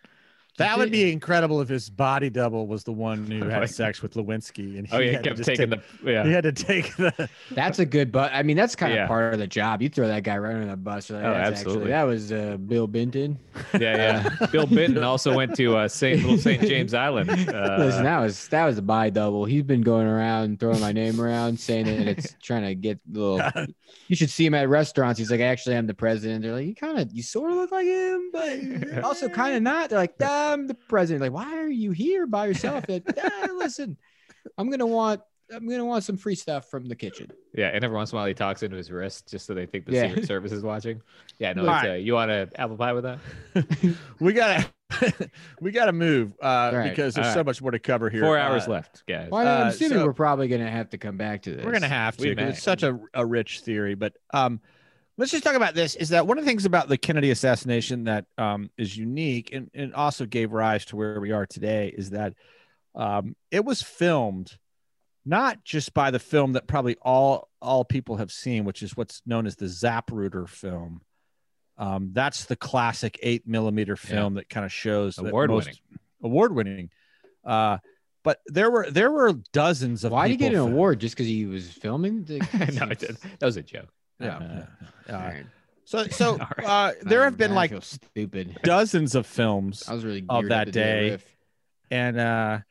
That would be incredible if his body double was the one who had sex with Lewinsky, and he kept taking he had to take the. That's a good, but I mean that's kind of part of the job. You throw that guy right under the bus. Like, absolutely. That was Bill Benton. Yeah. Bill Benton also went to St. James Island. Listen, that was a body double. He's been going around throwing my name around, saying that it's trying to get little. You should see him at restaurants. He's like, actually, I'm the president. They're like, you sort of look like him, but also kind of not. They're like, I'm the president. Like, why are you here by yourself? Like, listen, I'm gonna want some free stuff from the kitchen. Yeah, and every once in a while he talks into his wrist just so they think the Secret Service is watching. Yeah, no, you want an apple pie with that? we gotta move because there's so much more to cover here. 4 hours left, guys. Well, I'm assuming we're probably gonna have to come back to this. We're gonna have to because it's such a rich theory. But let's just talk about this. Is that one of the things about the Kennedy assassination that is unique and also gave rise to where we are today is that it was filmed not just by the film that probably all people have seen, which is what's known as the Zapruder film. That's the classic 8mm film that kind of shows award-winning. But there were dozens of. Why did he get an award just because he was filming? No, I did. That was a joke. So there have been like stupid dozens of films I was really of that day, and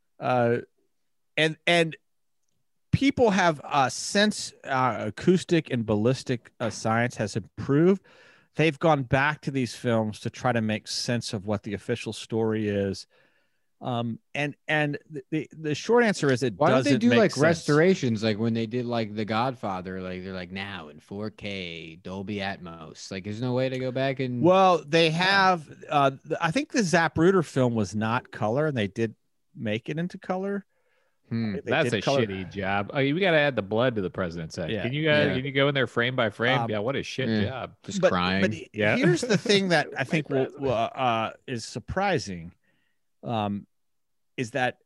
people have since acoustic and ballistic science has improved. They've gone back to these films to try to make sense of what the official story is. And the short answer is why don't they do like sense. Restorations, like when they did like The Godfather, like they're like now in 4K Dolby Atmos. Like there's no way to go back and. Well, they have. I think the Zapruder film was not color, and they did make it into color. That's a shitty job. Oh, we got to add the blood to the president's head. Yeah. Can you go in there frame by frame? What a shit job. Just crying. But here's the thing that I think is surprising, is that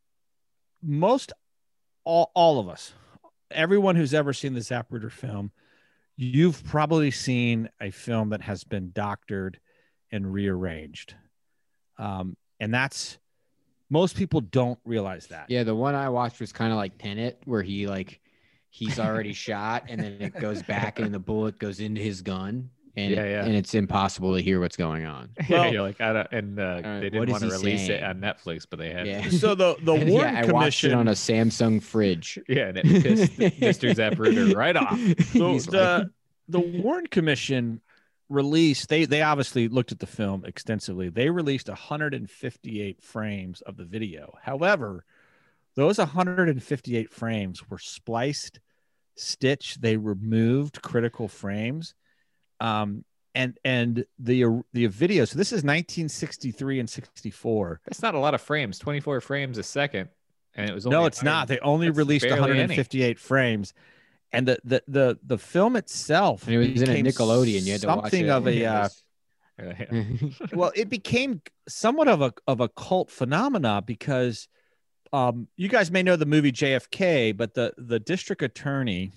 all of us, everyone who's ever seen the Zapruder film, you've probably seen a film that has been doctored and rearranged, and that's. Most people don't realize that. Yeah, the one I watched was kind of like Tenet, where he's already shot, and then it goes back, and the bullet goes into his gun, and and it's impossible to hear what's going on. Well, you're like, they didn't want to release it on Netflix, but they had. Yeah. So the Warren Commission I watched it on a Samsung fridge. Yeah, and it pissed Mr. Zapruder right off. So the Warren Commission released, they obviously looked at the film extensively. They released 158 frames of the video. However, those 158 frames were spliced, stitched. They removed critical frames, and the video. So this is 1963 and 64. That's not a lot of frames. 24 frames a second, and it was only it's not. They only released 158 frames. And the film itself, and it was in a Nickelodeon. You had to something watch it. Of a well, it became somewhat of a cult phenomena because you guys may know the movie JFK, but the district attorney,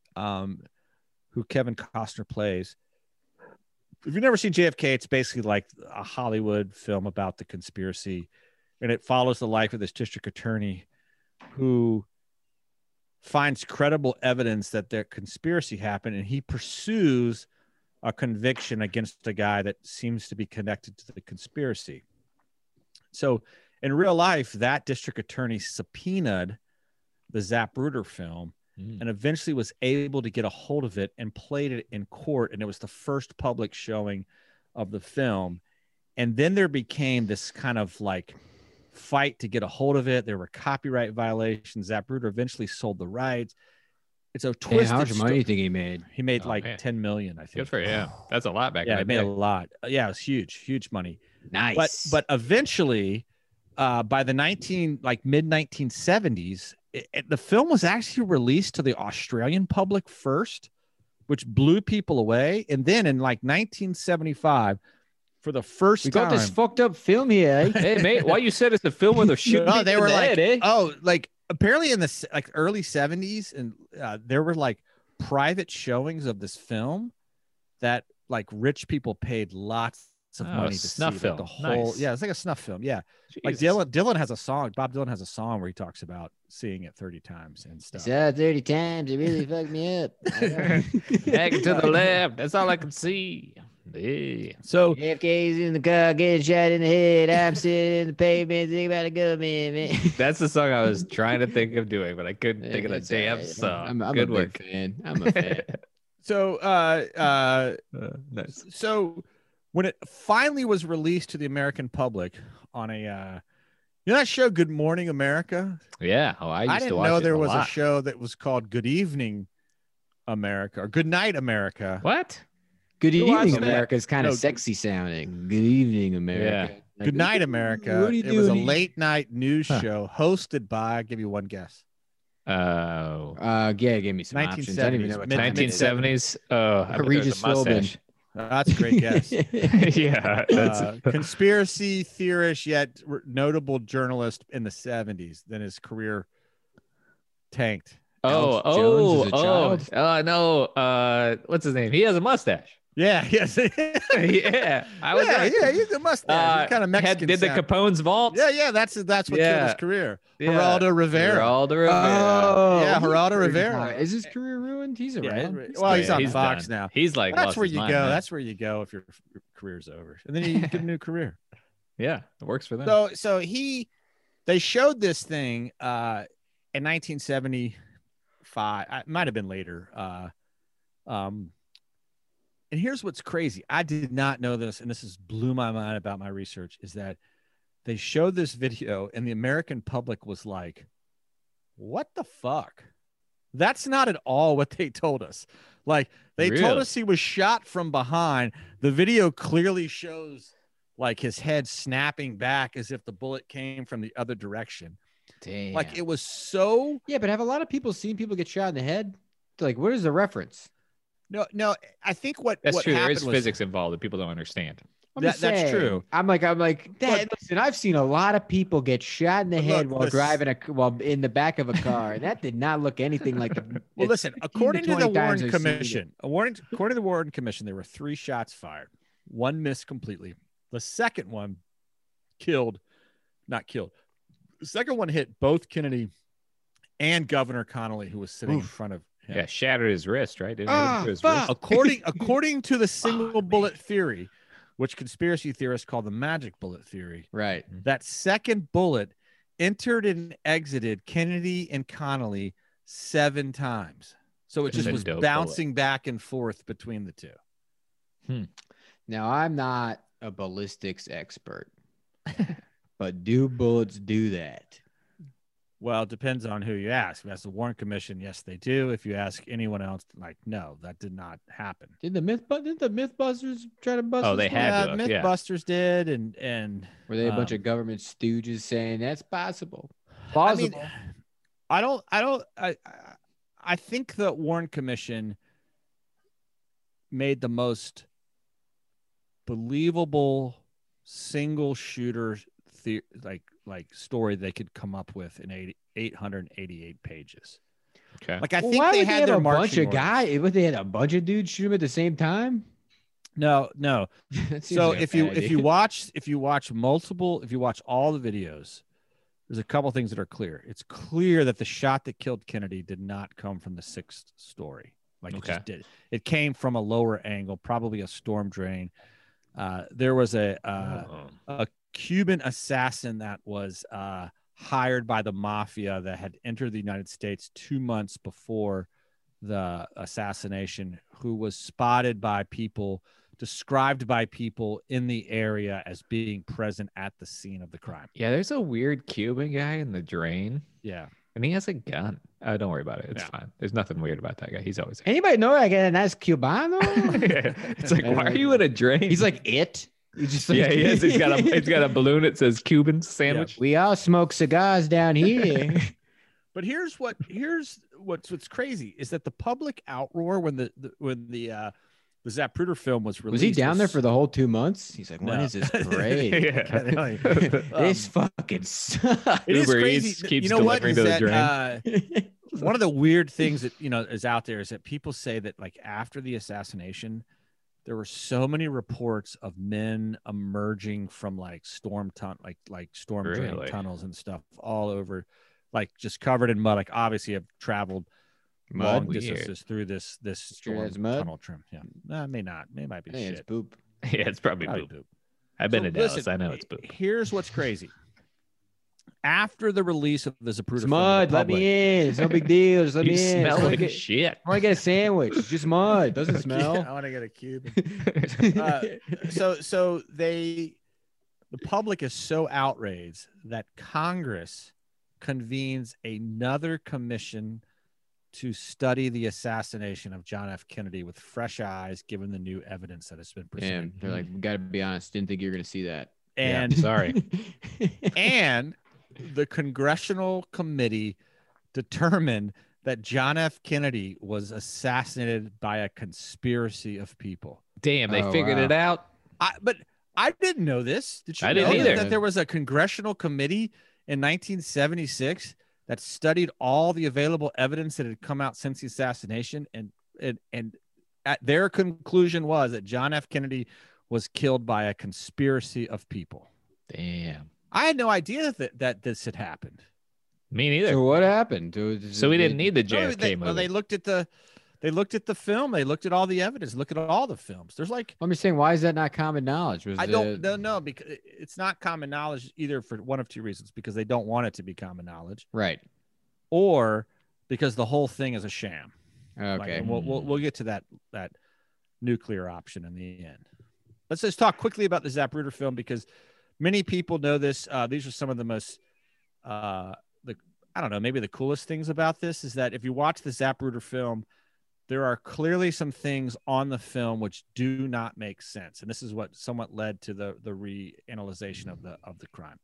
who Kevin Costner plays. If you've never seen JFK, it's basically like a Hollywood film about the conspiracy, and it follows the life of this district attorney who finds credible evidence that their conspiracy happened, and he pursues a conviction against a guy that seems to be connected to the conspiracy. So in real life, that district attorney subpoenaed the Zapruder film and eventually was able to get a hold of it and played it in court. And it was the first public showing of the film. And then there became this kind of like fight to get a hold of it. There were copyright violations. Zapruder eventually sold the rights. It's a twisted. How much money do you think he made? He made $10 million, I think. Good for you. That's a lot back then. Yeah, he made a lot. Yeah, it was huge money. Nice. But eventually, by the mid 1970s, the film was actually released to the Australian public first, which blew people away. And then in 1975. For the first time, we got this fucked up film here. Hey, mate, why you said it's a film with a shooting? No, they were like, apparently in the early 70s, and there were like private showings of this film that like rich people paid lots of money to snuff see film. the whole. Nice. Yeah, it's like a snuff film. Yeah, Jesus. like Dylan has a song. Bob Dylan has a song where he talks about seeing it 30 times and stuff. I saw it 30 times. It really fucked me up. Back to the left. That's all I can see. Yeah. So FK's in the car getting shot in the head. I'm sitting in the pavement thinking about a government, man. That's the song I was trying to think of doing, but I couldn't think of the damn song. I'm Good a work. big fan. I'm a fan. So Nice. So when it finally was released to the American public on a you know that show Good Morning America? Yeah. Oh, I didn't to watch know it there a was lot. a show that was called Good Evening America or Good Night America. What? Good Who watched evening, that? America is kind of No, sexy sounding. Good evening, America. Yeah. Good Night America. What are you It was a doing? late night news show hosted by, I'll give you one guess. Oh. Yeah, give me some options. I don't even know what time it is. 1970s. Oh, I bet Regis there's a mustache. That's a great guess. Yeah. That's Conspiracy theorist yet notable journalist in the 70s. Then his career tanked. Alex Jones as a child? No. What's his name? He has a mustache. Yeah, yes. Yeah. I was right. yeah, he's a mustache. He's kind of Mexican. Did the sound. Capone's vault? Yeah, that's what killed his career. Yeah. Geraldo Rivera. Geraldo Rivera. Yeah, he's Geraldo pretty Rivera. high. Is his career ruined? He's around. He's on Fox done. now. He's like, That's lost where his you mind go. now. That's where you go if your career's over, and then you get a new career. Yeah, it works for them. So they showed this thing in 1975. It might have been later. And here's what's crazy. I did not know this, and this has blew my mind about my research, is that they showed this video and the American public was like, what the fuck? That's not at all what they told us. Like, they told us he was shot from behind. The video clearly shows like his head snapping back as if the bullet came from the other direction. Damn. Like, it was so. Yeah, but have a lot of people seen people get shot in the head? Like, what is the reference? No. I think that's what true. There happened is was, physics involved that people don't understand. That's true. I'm like, listen, I've seen a lot of people get shot in the head while in the back of a car. And that did not look anything like. Well, listen, according to the Warren Commission, according to the Warren Commission, there were 3 shots fired. One missed completely. The second one not killed. The second one hit both Kennedy and Governor Connolly, who was sitting in front of him. Yeah, shattered his wrist, right? Didn't it hit his wrist? According to the single bullet theory, which conspiracy theorists call the magic bullet theory, right? That second bullet entered and exited Kennedy and Connolly 7 times. So it just was bouncing back and forth between the two. Now, I'm not a ballistics expert, but do bullets do that? Well, it depends on who you ask. If you ask the Warren Commission, yes, they do. If you ask anyone else, like, no, that did not happen. Didn't the Mythbusters try to bust? Oh, they had to. Mythbusters did, and were they a bunch of government stooges saying that's possible? Plausible. I think the Warren Commission made the most believable single shooter story they could come up with in 888 pages. Okay. Like, I think they had their bunch of guys. Would they had a bunch of dudes shoot them at the same time? No. So like if you watch all the videos, there's a couple things that are clear. It's clear that the shot that killed Kennedy did not come from the 6th story. Like, it just did. It came from a lower angle, probably a storm drain. There was a Cuban assassin that was hired by the mafia that had entered the United States 2 months before the assassination, who was spotted by people, described by people in the area as being present at the scene of the crime. Yeah, there's a weird Cuban guy in the drain. Yeah. And he has a gun. Don't worry about it. It's fine. There's nothing weird about that guy. He's always. Anybody know I get a nice Cubano? It's like, why are you in a drain? He's like it. He's just like, he is. He's got a balloon that says Cuban sandwich. Yeah. We all smoke cigars down here. But here's what's crazy is that the public outroar when the Zapruder film was released. Was he down there for the whole 2 months? He's like, when is this parade? This fucking sucks. Uber Eats keeps delivering to the drain. One of the weird things that is out there is that people say that, like, after the assassination, there were so many reports of men emerging from like storm drain tunnels and stuff all over, like just covered in mud. Like obviously have traveled long distances through this storm tunnel trim. Yeah, may not. May might be shit. It's poop. Yeah, it's probably poop. I've been to Dallas. I know it's poop. Here's what's crazy. After the release of the Zapruder film, mud. Let me in. It's no big deal. Just let me in. Smell like shit. I want to get a sandwich. It's just mud. It doesn't smell. I want to get a cube. So the public is so outraged that Congress convenes another commission to study the assassination of John F. Kennedy with fresh eyes, given the new evidence that has been presented. Damn, they're like, we got to be honest. Didn't think you were going to see that. And sorry. And the congressional committee determined that John F. Kennedy was assassinated by a conspiracy of people. Damn, they figured it out. But I didn't know this. Did you know didn't either. That there was a congressional committee in 1976 that studied all the available evidence that had come out since the assassination, and at their conclusion was that John F. Kennedy was killed by a conspiracy of people. Damn. I had no idea that this had happened. Me neither. So what happened? So we didn't need the JFK movie. Well, they looked at the film. They looked at all the evidence. Look at all the films. There's like. I'm just saying, why is that not common knowledge? I don't know because it's not common knowledge either for one of two reasons: because they don't want it to be common knowledge, right? Or because the whole thing is a sham. Okay, like, we'll get to that nuclear option in the end. Let's just talk quickly about the Zapruder film because many people know this. These are some of the most, I don't know, maybe the coolest things about this is that if you watch the Zapruder film, there are clearly some things on the film which do not make sense, and this is what somewhat led to the reanalyzation of the crime.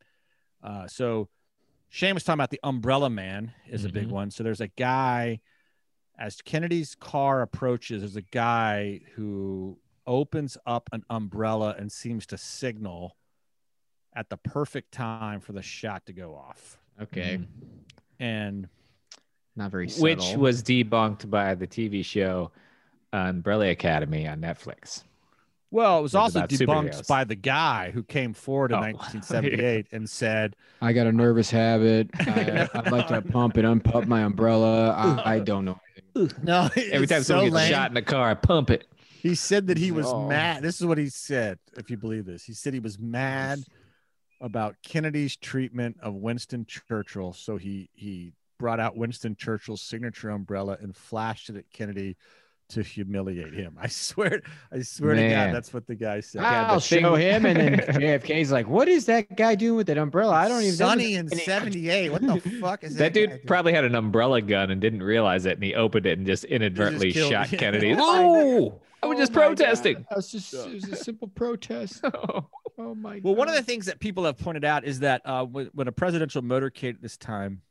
So Shane was talking about the Umbrella Man is a big one. So there's a guy, as Kennedy's car approaches, there's a guy who opens up an umbrella and seems to signal at the perfect time for the shot to go off. Okay. And not very subtle. Which was debunked by the TV show Umbrella Academy on Netflix. Well, it was also debunked by the guy who came forward in 1978 and said, I got a nervous habit. I'd like to pump and unpump my umbrella. I don't know. No, every time someone gets shot in the car, I pump it. He said that he was mad. This is what he said, if you believe this. He said he was mad about Kennedy's treatment of Winston Churchill. So he brought out Winston Churchill's signature umbrella and flashed it at Kennedy to humiliate him. I swear to God, that's what the guy said. I'll show him. And then JFK's like, what is that guy doing with that umbrella? I don't even know. Sonny in 78. What the fuck is that dude probably had an umbrella gun and didn't realize it. And he opened it and just inadvertently shot Kennedy. Oh, I was just protesting. It was a simple protest. Oh my God. Well, one of the things that people have pointed out is that when a presidential motorcade at this time,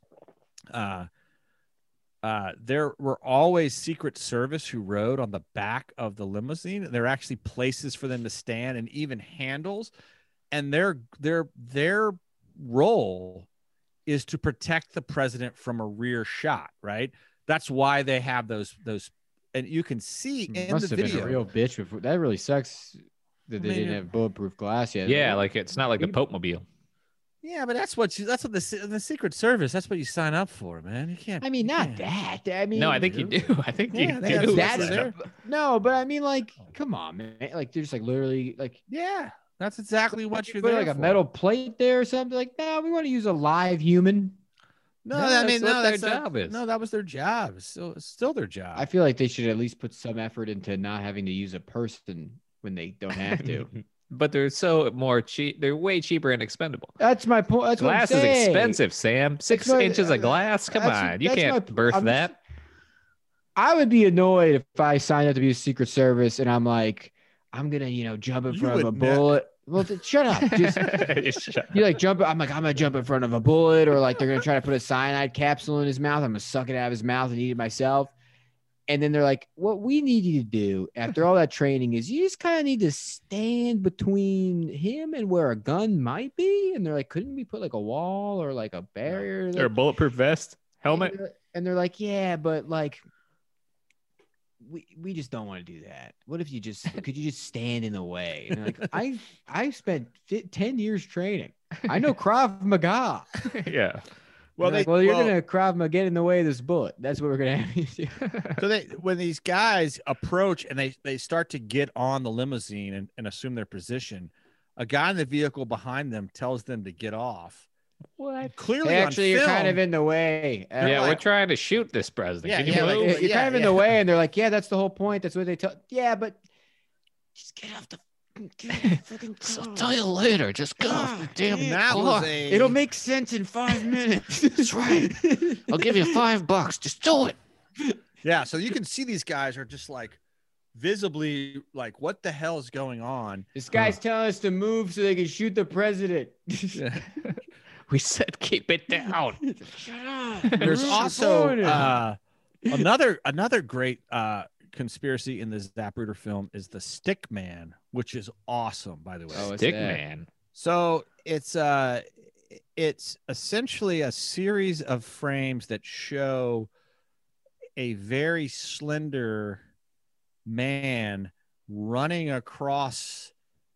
there were always Secret Service who rode on the back of the limousine. There are actually places for them to stand and even handles. And their role is to protect the president from a rear shot, right? That's why they have those, and you can see in the video. Been a real bitch before. That really sucks that they didn't have bulletproof glass yet. Yeah, like it's not like the Pope Mobile. Yeah, but that's what the Secret Service. That's what you sign up for, man. You can't. I mean, not that. I mean, no, I think you do. I think you do. No, but I mean, like, come on, man. Like, there's like literally, like, yeah, that's exactly what you're there. Like a metal plate there or something. Like, no, we want to use a live human. No, I mean, no, that's their job. No, that was their job. It's still their job. I feel like they should at least put some effort into not having to use a person when they don't have to. But they're so more cheap. They're way cheaper and expendable. That's my point. That's glass is expensive, Sam. 6 inches of glass. Come on, you can't birth that. I would be annoyed if I signed up to be a Secret Service and I'm like, I'm gonna, jump in front of a bullet. Well, shut up. You like jump. I'm gonna jump in front of a bullet, or like they're gonna try to put a cyanide capsule in his mouth. I'm gonna suck it out of his mouth and eat it myself. And then they're like, what we need you to do after all that training is you just kind of need to stand between him and where a gun might be. And they're like, couldn't we put like a wall or like a barrier? Or a bulletproof vest, helmet? And they're like, yeah, but like we just don't want to do that. What if could you just stand in the way? And like, I spent 10 years training. I know Krav Maga. Yeah. Well, you're gonna Krav Maga, get in the way of this bullet. That's what we're gonna have you do. So when these guys approach and they start to get on the limousine and assume their position, a guy in the vehicle behind them tells them to get off. What? Clearly, actually, you're kind of in the way. Yeah, we're trying to shoot this president. You're kind of in the way, and they're like, "Yeah, that's the whole point. That's what they tell." Yeah, but just get off the. I'll tell you later. Just get off the damn car. It'll make sense in 5 minutes. That's right. I'll give you $5. Just do it. Yeah, so you can see these guys are just like visibly like, what the hell is going on? This guy's telling us to move so they can shoot the president. We said keep it down. Shut up. There's also another great conspiracy in the Zapruder film is the Stick Man, which is awesome, by the way. Stick Man. So it's essentially a series of frames that show a very slender man running across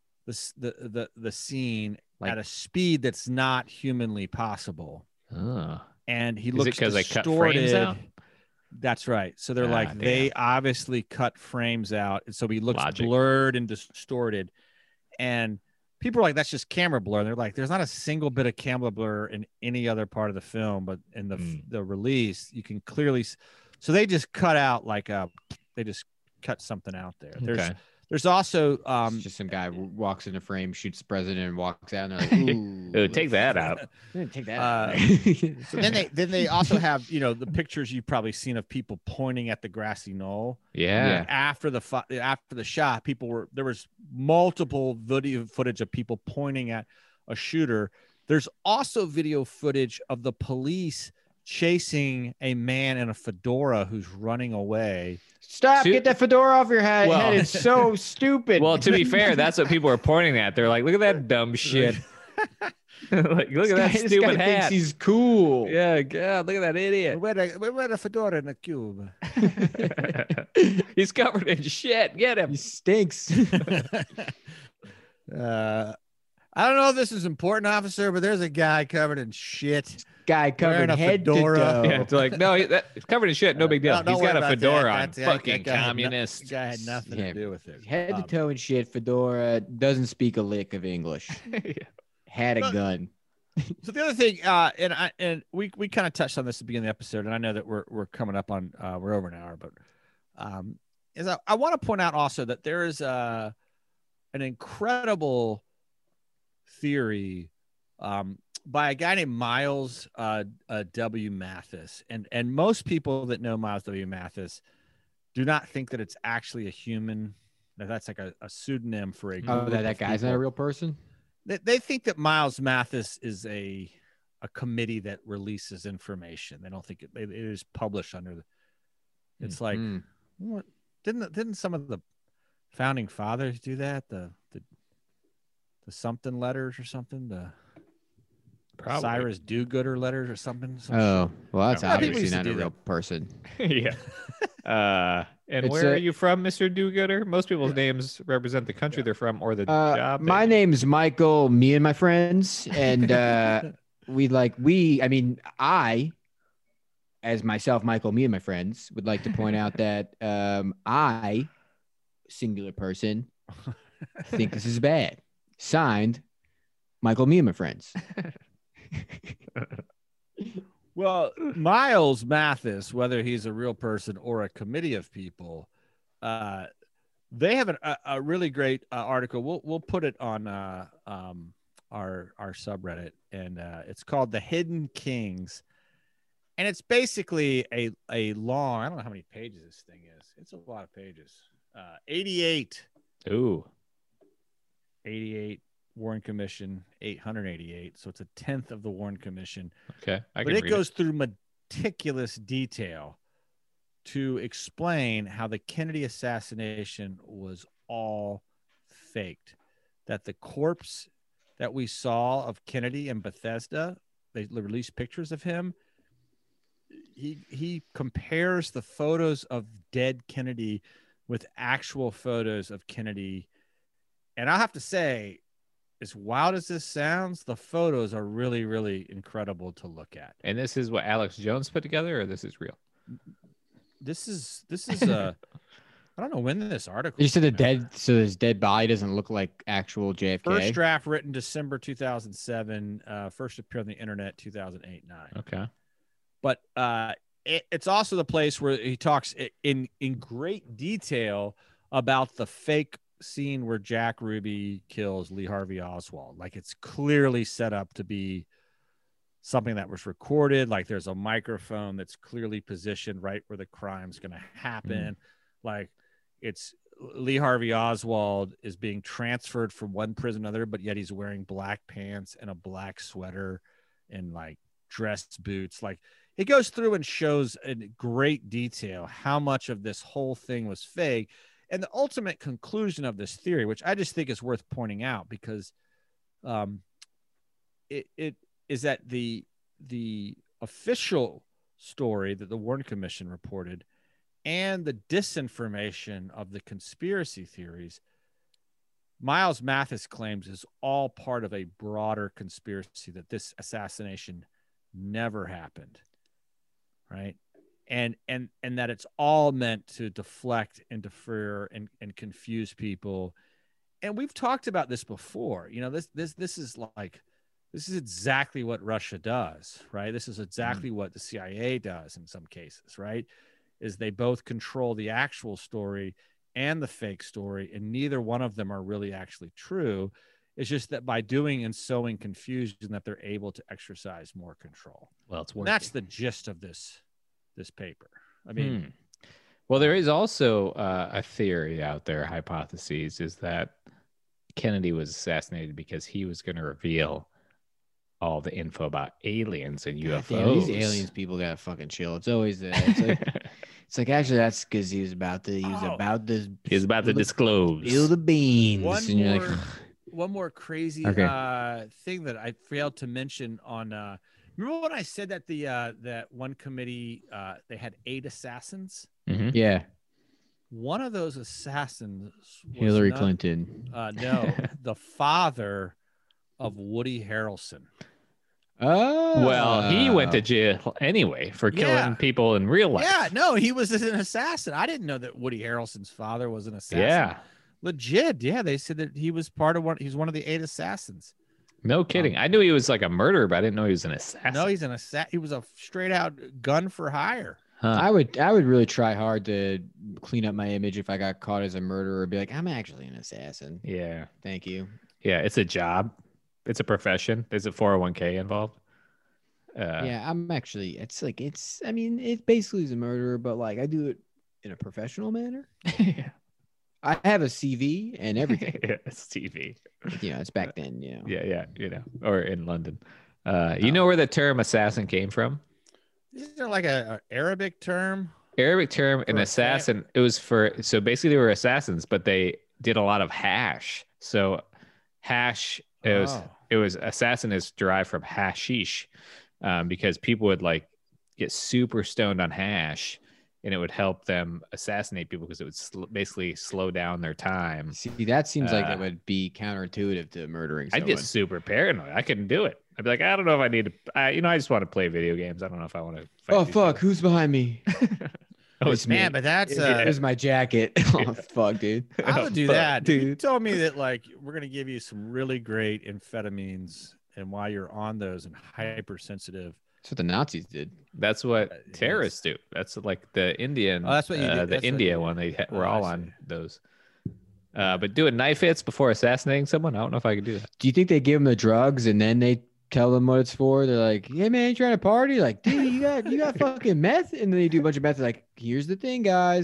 the scene at a speed that's not humanly possible. And he looks distorted. They cut frames out? That's right. So they're they obviously cut frames out, and so he looks blurred and distorted. And people are like, that's just camera blur. And they're like, there's not a single bit of camera blur in any other part of the film, but in the release, you can clearly. So they just cut out they just cut something out there. There's also just some guy walks in the frame, shoots the president, and walks out. And they're like, ooh, take that out. Take that out. So then they also have the pictures you've probably seen of people pointing at the grassy knoll. Yeah. After the shot, there was multiple video footage of people pointing at a shooter. There's also video footage of the police chasing a man in a fedora who's running away. Stop! Get that fedora off your head. It's so stupid. Well, to be fair, that's what people are pointing at. They're like, "Look at that dumb shit." Like, look at that stupid hat. Thinks he's cool. Yeah, God, look at that idiot. We wear a fedora in a cube. He's covered in shit. Get him. He stinks. I don't know if this is important, officer, but there's a guy covered in shit. Guy covered head to toe. Yeah, it's like, no, it's covered in shit. No big deal. He's got a fedora on. Fucking communist. That guy had nothing to do with it. Head to toe and shit. Fedora doesn't speak a lick of English. Had a gun. So the other thing, and we kind of touched on this at the beginning of the episode, and I know that we're coming up on we're over an hour, but is I want to point out also that there is an incredible theory by a guy named Miles W. Mathis, and most people that know Miles W. Mathis do not think that it's actually a human. That's like a pseudonym for a group that guy's people. Not a real person. They think that Miles Mathis is a committee that releases information. They don't think it is published under the. It's like, what didn't some of the founding fathers do that? The something letters or something. Probably. Cyrus Do-Gooder letters or something. Well, that's obviously not a real person. Yeah. And where are you from, Mr. Do-Gooder? Most people's names represent the country they're from or the job. My name's Michael, me and my friends. And I, as myself, Michael, me and my friends, would like to point out that I, singular person, think this is bad. Signed, Michael, me and my friends. Well, Miles Mathis, whether he's a real person or a committee of people, they have a really great article. We'll put it on our subreddit, and it's called "The Hidden Kings," and it's basically a long. I don't know how many pages this thing is. It's a lot of pages. 88. Ooh. 88. Warren Commission 888, so it's a 10th of the Warren Commission. Okay, but it goes through meticulous detail to explain how the Kennedy assassination was all faked. That the corpse that we saw of Kennedy in Bethesda, they released pictures of him. he compares the photos of dead Kennedy with actual photos of Kennedy. And I have to say, as wild as this sounds, the photos are really, really incredible to look at. And this is what Alex Jones put together, or this is real? This is I don't know when this article. You said his dead body doesn't look like actual JFK. First draft written December 2007. First appeared on the internet 2008-9. Okay. But it's also the place where he talks in great detail about the fake scene where Jack Ruby kills Lee Harvey Oswald. Like, it's clearly set up to be something that was recorded. Like, there's a microphone that's clearly positioned right where the crime's going to happen. Like, it's Lee Harvey Oswald is being transferred from one prison to another, but yet he's wearing black pants and a black sweater and like dress boots. Like, it goes through and shows in great detail how much of this whole thing was fake. And the ultimate conclusion of this theory, which I just think is worth pointing out, because it is that the official story that the Warren Commission reported and the disinformation of the conspiracy theories, Miles Mathis claims, is all part of a broader conspiracy that this assassination never happened, right? And that it's all meant to deflect and defer and confuse people. And we've talked about this before. You know, this is exactly what Russia does, right? This is exactly what the CIA does in some cases, right? Is they both control the actual story and the fake story, and neither one of them are really actually true. It's just that by doing and sowing confusion that they're able to exercise more control. Well, it's working. That's the gist of this paper. I mean, well, there is also a theory out there, hypotheses, is that Kennedy was assassinated because he was going to reveal all the info about aliens and UFOs. Damn, these aliens people gotta fucking chill. It's always that. It's like actually that's because he was about to disclose. Spill the beans. One more crazy thing that I failed to mention on. Remember when I said that that one committee they had 8 assassins? Mm-hmm. Yeah. One of those assassins was Hillary Clinton. No, the father of Woody Harrelson. Oh, well, he went to jail anyway for killing people in real life. Yeah, no, he was an assassin. I didn't know that Woody Harrelson's father was an assassin. Yeah, legit. Yeah, they said that he was part of one. He's one of the 8 assassins. No kidding. I knew he was like a murderer, but I didn't know he was an assassin. No, he's an assassin. He was a straight out gun for hire. Huh. I would really try hard to clean up my image if I got caught as a murderer. Be like, I'm actually an assassin. Yeah. Thank you. Yeah, it's a job. It's a profession. There's a 401k involved. Yeah, I'm actually. I mean, it basically is a murderer, but like I do it in a professional manner. Yeah. I have a CV and everything. Yeah, it's TV. Yeah, it's back then. You know. Yeah, or in London. You know where the term assassin came from? Isn't there like a Arabic term? Arabic term, an assassin. It was so basically they were assassins, but they did a lot of hash. So hash. It was assassin is derived from hashish, because people would like get super stoned on hash, and it would help them assassinate people because it would basically slow down their time. See, that seems like it would be counterintuitive to murdering someone. I'd get super paranoid. I couldn't do it. I'd be like, I don't know if I need to. I just want to play video games. I don't know if I want to. Oh fuck! Who's behind me? Oh, it's man, but that's here's my jacket. Oh fuck, dude! I would do that, dude. You told me that like we're gonna give you some really great amphetamines, and while you're on those and hypersensitive. That's what the Nazis did. That's what terrorists do. That's like the Indian. Oh, that's what you did. The India one. They were all on those. But doing knife hits before assassinating someone, I don't know if I could do that. Do you think they give them the drugs and then they tell them what it's for? They're like, "Hey man, you trying to party?" Like, dude, you got fucking meth, and then they do a bunch of meth. They're like, here's the thing, guys.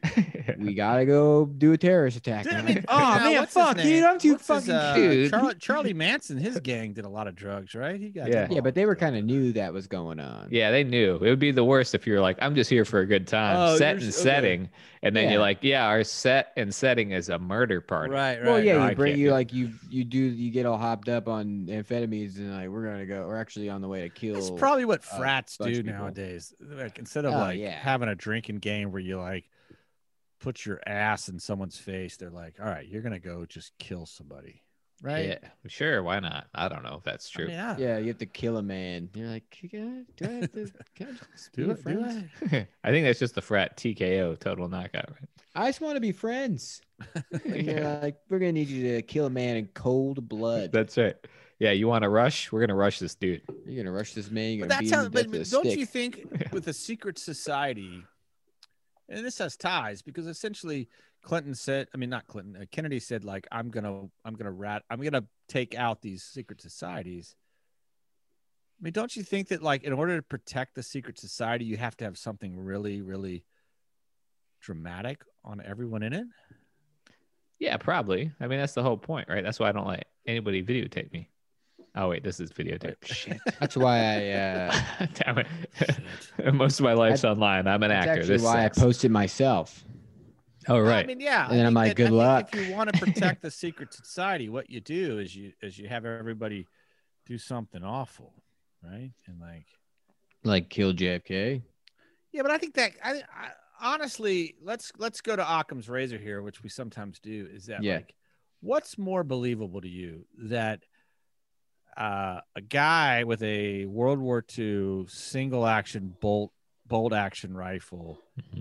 we gotta go do a terrorist attack. Dude, I mean, fuck, dude, I'm too fucking cute. Charlie Manson, his gang did a lot of drugs, right? He got but they were kind of knew that was going on. Yeah, they knew. It would be the worst if you're like, I'm just here for a good time, setting, and then you're like, our set and setting is a murder party. Right. Well, yeah, you get all hopped up on amphetamines and like we're actually on the way to kill. That's probably what frats do nowadays. Like instead of having a drinking game where you like put your ass in someone's face, they're like, all right, you're gonna go just kill somebody, right? Yeah, sure, why not? I don't know if that's true. I mean, you have to kill a man. You're like, do I have to do it? I think that's just the frat TKO, total knockout, right? I just want to be friends. You're like, we're gonna need you to kill a man in cold blood. That's right. Yeah, you want to rush? We're gonna rush this dude. You're gonna rush this man. But that's how. But don't you think with a secret society? And this has ties because essentially Clinton said, I mean, not Clinton, Kennedy said, like, I'm gonna take out these secret societies. I mean, don't you think that, like, in order to protect the secret society, you have to have something really, really dramatic on everyone in it? Yeah, probably. I mean, that's the whole point, right? That's why I don't let anybody videotape me. Oh wait, this is videotape. Shit. That's why I. Damn it. Most of my life's online. I'm an actor. That's actually why I posted myself. Oh right. I mean, yeah. And then I'm like, good luck. If you want to protect the secret society, what you do is you have everybody do something awful, right? And like kill JFK. Yeah, but I think that I honestly, let's go to Occam's razor here, which we sometimes do. Is that like, what's more believable to you, that a guy with a World War II single action bolt action rifle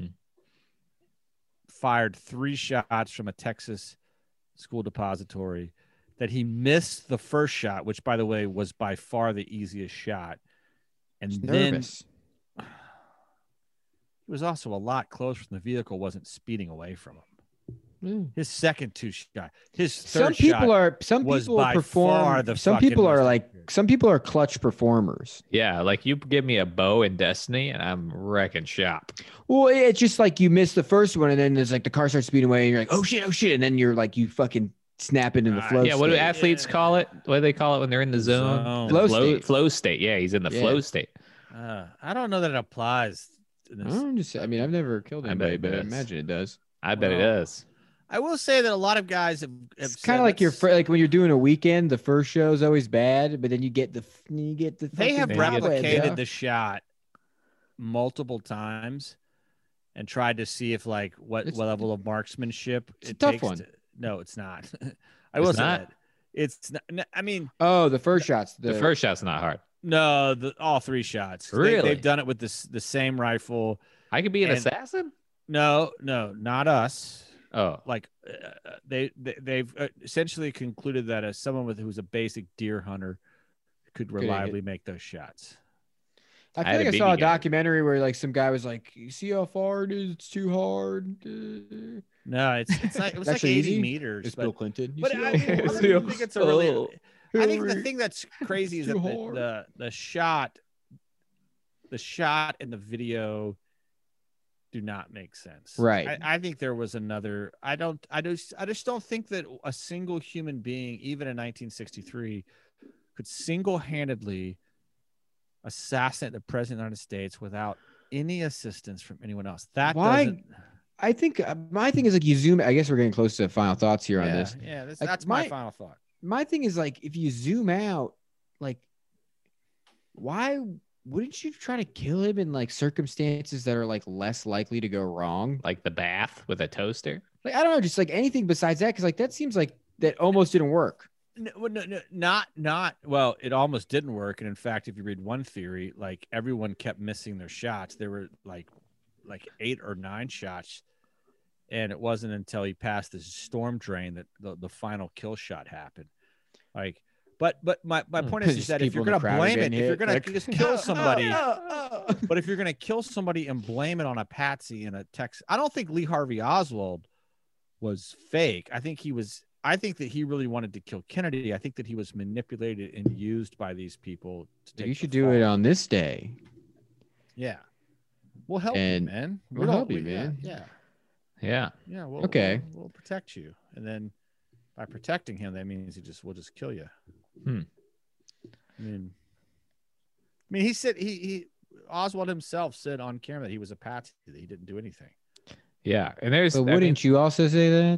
fired 3 shots from a Texas school depository, that he missed the first shot, which by the way was by far the easiest shot, and then nervous. He was also a lot closer than the vehicle wasn't speeding away from him. His second 2 shot, his third some people are clutch performers. Yeah, like you give me a bow in Destiny and I'm wrecking shop. Well, it's just like you miss the first one and then there's like the car starts speeding away and you're like, oh shit, and then you're like, you fucking snap into the flow. Yeah, what do athletes call it? What do they call it when they're in the zone? Flow state. Yeah, he's in the flow state. I don't know that it applies. I mean, I've never killed anybody, but I imagine it does. I bet it does. I will say that a lot of guys have it's kind of like like when you're doing a weekend, the first show is always bad, but then you get the they have replicated the shot multiple times and tried to see if like what level of marksmanship it takes. No, it's not. I will say that it's not. I mean, the first shots. The first shot's not hard. No, all 3 shots. Really, they've done it with the same rifle. I could be an assassin. No, not us. Oh, like they've essentially concluded that someone who's a basic deer hunter could reliably make those shots. I feel like I saw a documentary where like some guy was like, "You see how far it is? It's too hard." No, it's like it was like 80 meters. It's Bill Clinton. But I think it's a really. I think the thing that's crazy is that the shot and the video do not make sense. Right. I think there was another. I just don't think that a single human being, even in 1963, could single-handedly assassinate the president of the United States without any assistance from anyone else. I think my thing is like you zoom. I guess we're getting close to final thoughts here on this. Yeah, that's my final thought. My thing is like if you zoom out, like why wouldn't you try to kill him in like circumstances that are like less likely to go wrong? Like the bath with a toaster? Like, I don't know, just like anything besides that. Cause like, that seems like that almost didn't work. Well, it almost didn't work. And in fact, if you read one theory, like everyone kept missing their shots. There were like 8 or 9 shots. And it wasn't until he passed the storm drain that the final kill shot happened. Like, But my point is that if you're going to blame it, if you're going to just kill somebody, but if you're going to kill somebody and blame it on a patsy in a text, I don't think Lee Harvey Oswald was fake. I think that he really wanted to kill Kennedy. I think that he was manipulated and used by these people. You should do it on this day. Yeah. We'll help you, man. We'll help you, man. Yeah. Yeah. Yeah. Okay. We'll protect you, and then by protecting him, that means we'll just kill you. I mean, he said Oswald himself said on camera that he was a patsy, that he didn't do anything. Yeah, and but wouldn't you also say that?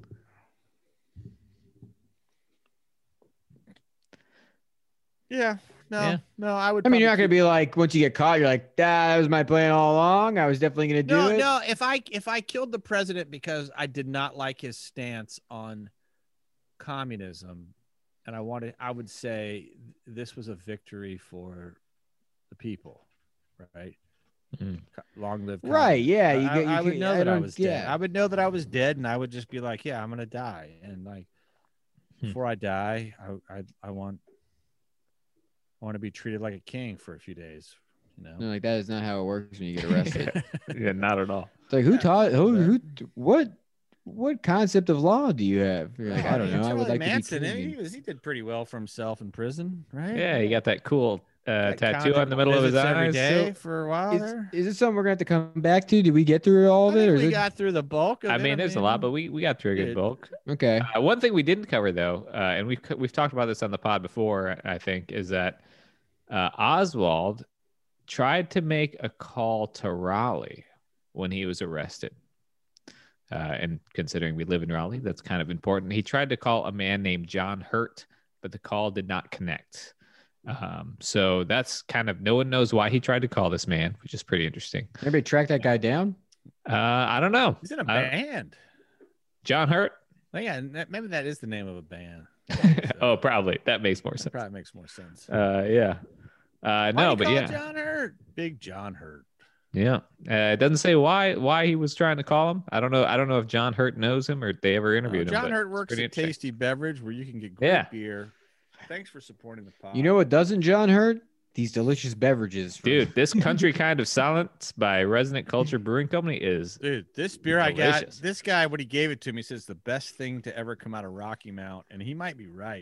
Yeah. No, I would. I mean, you're not going to be like, once you get caught, you're like, that was my plan all along. I was definitely going to do it. No, if I killed the president because I did not like his stance on communism, and I would say this was a victory for the people, right? Long live communism. Right? Yeah, I would know that I was dead. I would know that I was dead, and I would just be like, yeah, I'm gonna die, and like before I die, I want to be treated like a king for a few days. No, like that is not how it works when you get arrested. Yeah, not at all. It's like what concept of law do you have? You're like, I don't know. I would like Manson, to be king. He did pretty well for himself in prison, right? Yeah, he got that cool tattoo on the middle of his eyes every day for a while. Is it something we're gonna have to come back to? Did we get through all of it? We got through the bulk of it. There's a lot, but we got through a good bulk. Okay. One thing we didn't cover though, and we've talked about this on the pod before, I think, is that Oswald tried to make a call to Raleigh when he was arrested. And considering we live in Raleigh, that's kind of important. He tried to call a man named John Hurt, but the call did not connect. So that's kind of, no one knows why he tried to call this man, which is pretty interesting. Maybe track that guy down? I don't know. He's in a band. John Hurt? Oh, yeah, maybe that is the name of a band. Oh, probably. That makes more sense. Probably makes more sense. Yeah. No, but yeah. John Hurt? Big John Hurt. Yeah. It doesn't say why he was trying to call him. I don't know if John Hurt knows him or if they ever interviewed him. John Hurt works at Tasty Beverage, where you can get great beer. Thanks for supporting the pod. You know what doesn't John Hurt? These delicious beverages. Dude, this Country Kind of Silence by Resonant Culture Brewing Company is this beer delicious. I got. This guy, when he gave it to me, says the best thing to ever come out of Rocky Mount, and he might be right.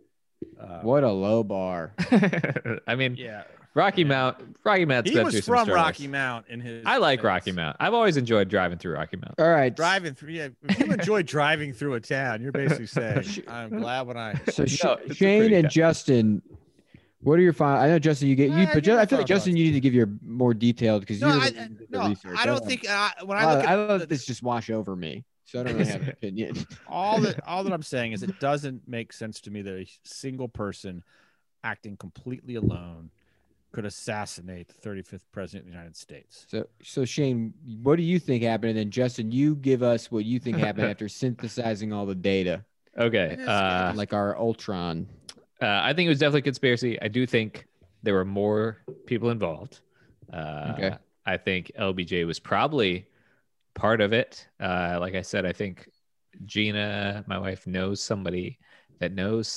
What a low bar. I mean, Rocky Mounts. He was from Rocky Mount in his. I like Rocky Mount. I've always enjoyed driving through Rocky Mount. All right, driving through. Yeah, if you enjoy driving through a town, you're basically saying, "I'm glad when I." So Shane and Justin, what are your final? I know Justin, you get you, but I feel like Justin, you need to give your more detailed because research. I don't think when I let this just wash over me. So I don't really have an opinion. All that I'm saying is it doesn't make sense to me that a single person acting completely alone could assassinate the 35th president of the United States. So Shane, what do you think happened? And then Justin, you give us what you think happened after synthesizing all the data. Okay. Like our Ultron. I think it was definitely a conspiracy. I do think there were more people involved. Okay. I think LBJ was probably part of it. Like I said, I think Gina, my wife, knows somebody that knows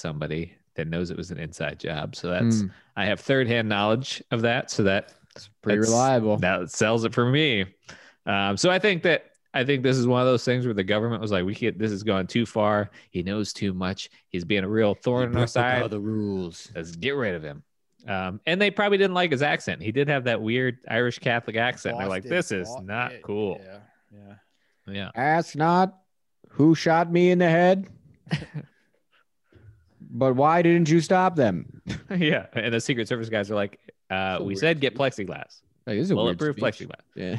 it was an inside job. So that's I have third-hand knowledge of that. So that's pretty reliable. That sells it for me. So I think this is one of those things where the government was like, this has gone too far. He knows too much. He's being a real thorn in our side. All the rules. Let's get rid of him. And they probably didn't like his accent. He did have that weird Irish Catholic accent. They're like, this is not cool. Yeah. Ask not who shot me in the head, but why didn't you stop them? Yeah. And the Secret Service guys are like, we said get plexiglass. Like, this is a bulletproof plexiglass. Yeah.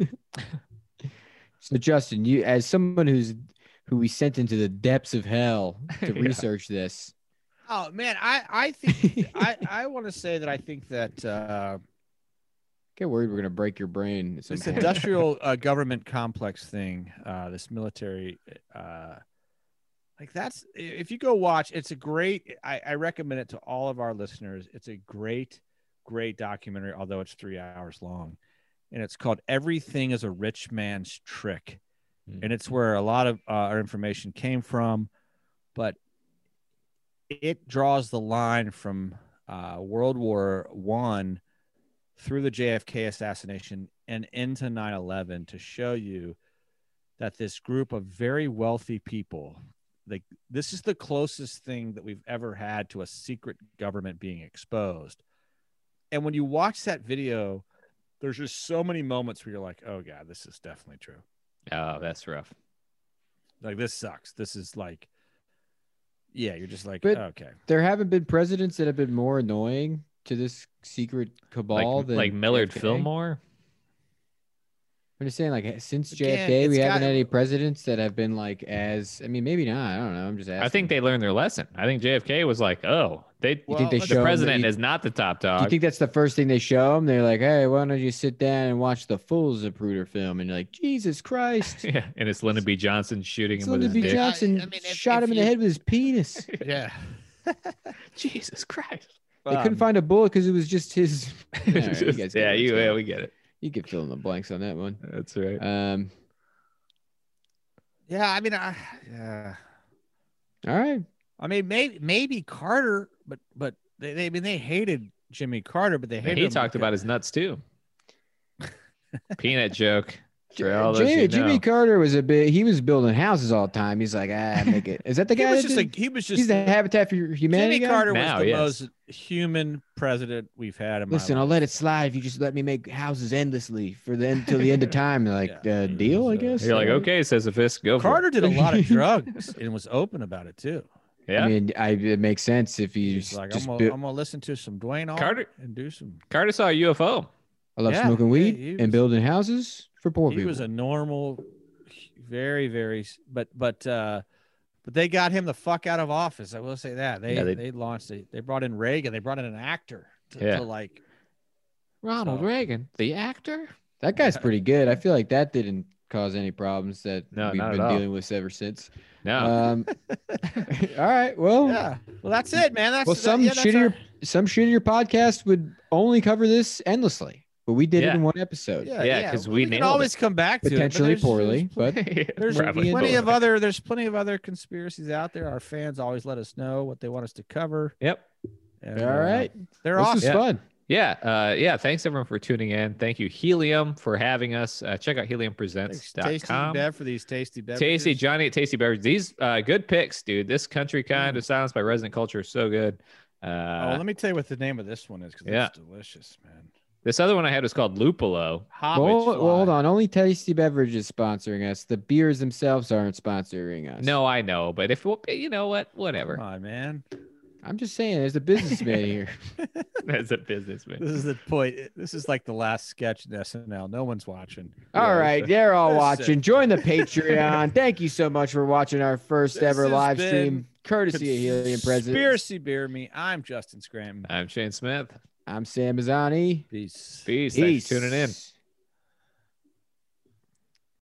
So Justin, you as someone who we sent into the depths of hell to research this. Oh man, I think I want to say that I think that get worried we're gonna break your brain. This industrial government complex thing, this military, like that's if you go watch, it's a great. I recommend it to all of our listeners. It's a great documentary, although it's 3 hours long, and it's called "Everything Is a Rich Man's Trick," and it's where a lot of our information came from, but it draws the line from World War I through the JFK assassination and into 9/11 to show you that this group of very wealthy people, like this is the closest thing that we've ever had to a secret government being exposed. And when you watch that video, there's just so many moments where you're like, oh God, this is definitely true. Oh, that's rough. Like, this sucks. This is like, yeah, you're just like, but okay. There haven't been presidents that have been more annoying to this secret cabal than like Millard JFK. Fillmore. I'm just saying, like, since JFK, we haven't had any presidents that have been like as. I mean, maybe not. I don't know. I'm just asking. I think they learned their lesson. I think JFK was like, oh, you think the president is not the top dog. Do you think that's the first thing they show them? They're like, hey, why don't you sit down and watch the full Zapruder film? And you're like, Jesus Christ. Yeah, and it's Lyndon B. Johnson shooting him with his dick. Lyndon B. Johnson shot him in the head with his penis. Yeah. Jesus Christ. They couldn't find a bullet because it was just his. We get it. You can fill in the blanks on that one. That's right. Yeah, I mean, yeah. All right. I mean, maybe Carter, but they hated Jimmy Carter, but they hated. He talked about his nuts too. Peanut joke. Jimmy Carter was he was building houses all the time. He's like, make it. Is that the guy? He's the Habitat for Humanity. Jimmy Carter was the most human president we've had. Listen, I'll let it slide if you just let me make houses endlessly till the end of time. Like, deal, I guess. You're like, okay, says the fist. Go. Carter did a lot of drugs and was open about it too. Yeah, I mean, it makes sense if he's like, I'm gonna listen to some Dwayne Carter and do some. Carter saw a UFO. I love smoking weed and building houses for poor people. He was a normal, very, very, but they got him the fuck out of office. I will say that they launched it. They brought in Reagan. They brought in an actor to like Ronald Reagan, the actor. That guy's pretty good. I feel like that didn't cause any problems that we've been dealing with ever since. No. All right. Well. Yeah. Well, that's it, man. Some shittier podcast would only cover this endlessly. But we did it in one episode. Yeah, because we can always come back to potentially poorly, but there's plenty of other conspiracies out there. Our fans always let us know what they want us to cover. Yep. And, all right. They're awesome. This is fun. Yeah. Thanks everyone for tuning in. Thank you, Helium, for having us. Check out heliumpresents.com. Tasty Bev for these tasty beverages. Tasty Johnny at Tasty Beverages. These good picks, dude. This Country Kind of Silence by Resident Culture is so good. Let me tell you what the name of this one is because it's delicious, man. This other one I had was called Lupolo. Well, hold on. Only Tasty Beverage is sponsoring us. The beers themselves aren't sponsoring us. No, I know. But if you know what? Whatever. Come on, man. I'm just saying, there's a businessman here. There's a businessman. This is the point. This is like the last sketch in SNL. No one's watching. All right. They're all watching. Join the Patreon. Thank you so much for watching our first ever live stream, courtesy of Helium Presents. Conspiracy Beer Me. I'm Justin Scranton. I'm Shane Smith. I'm Sam Mazzani. Peace. Thanks for tuning in.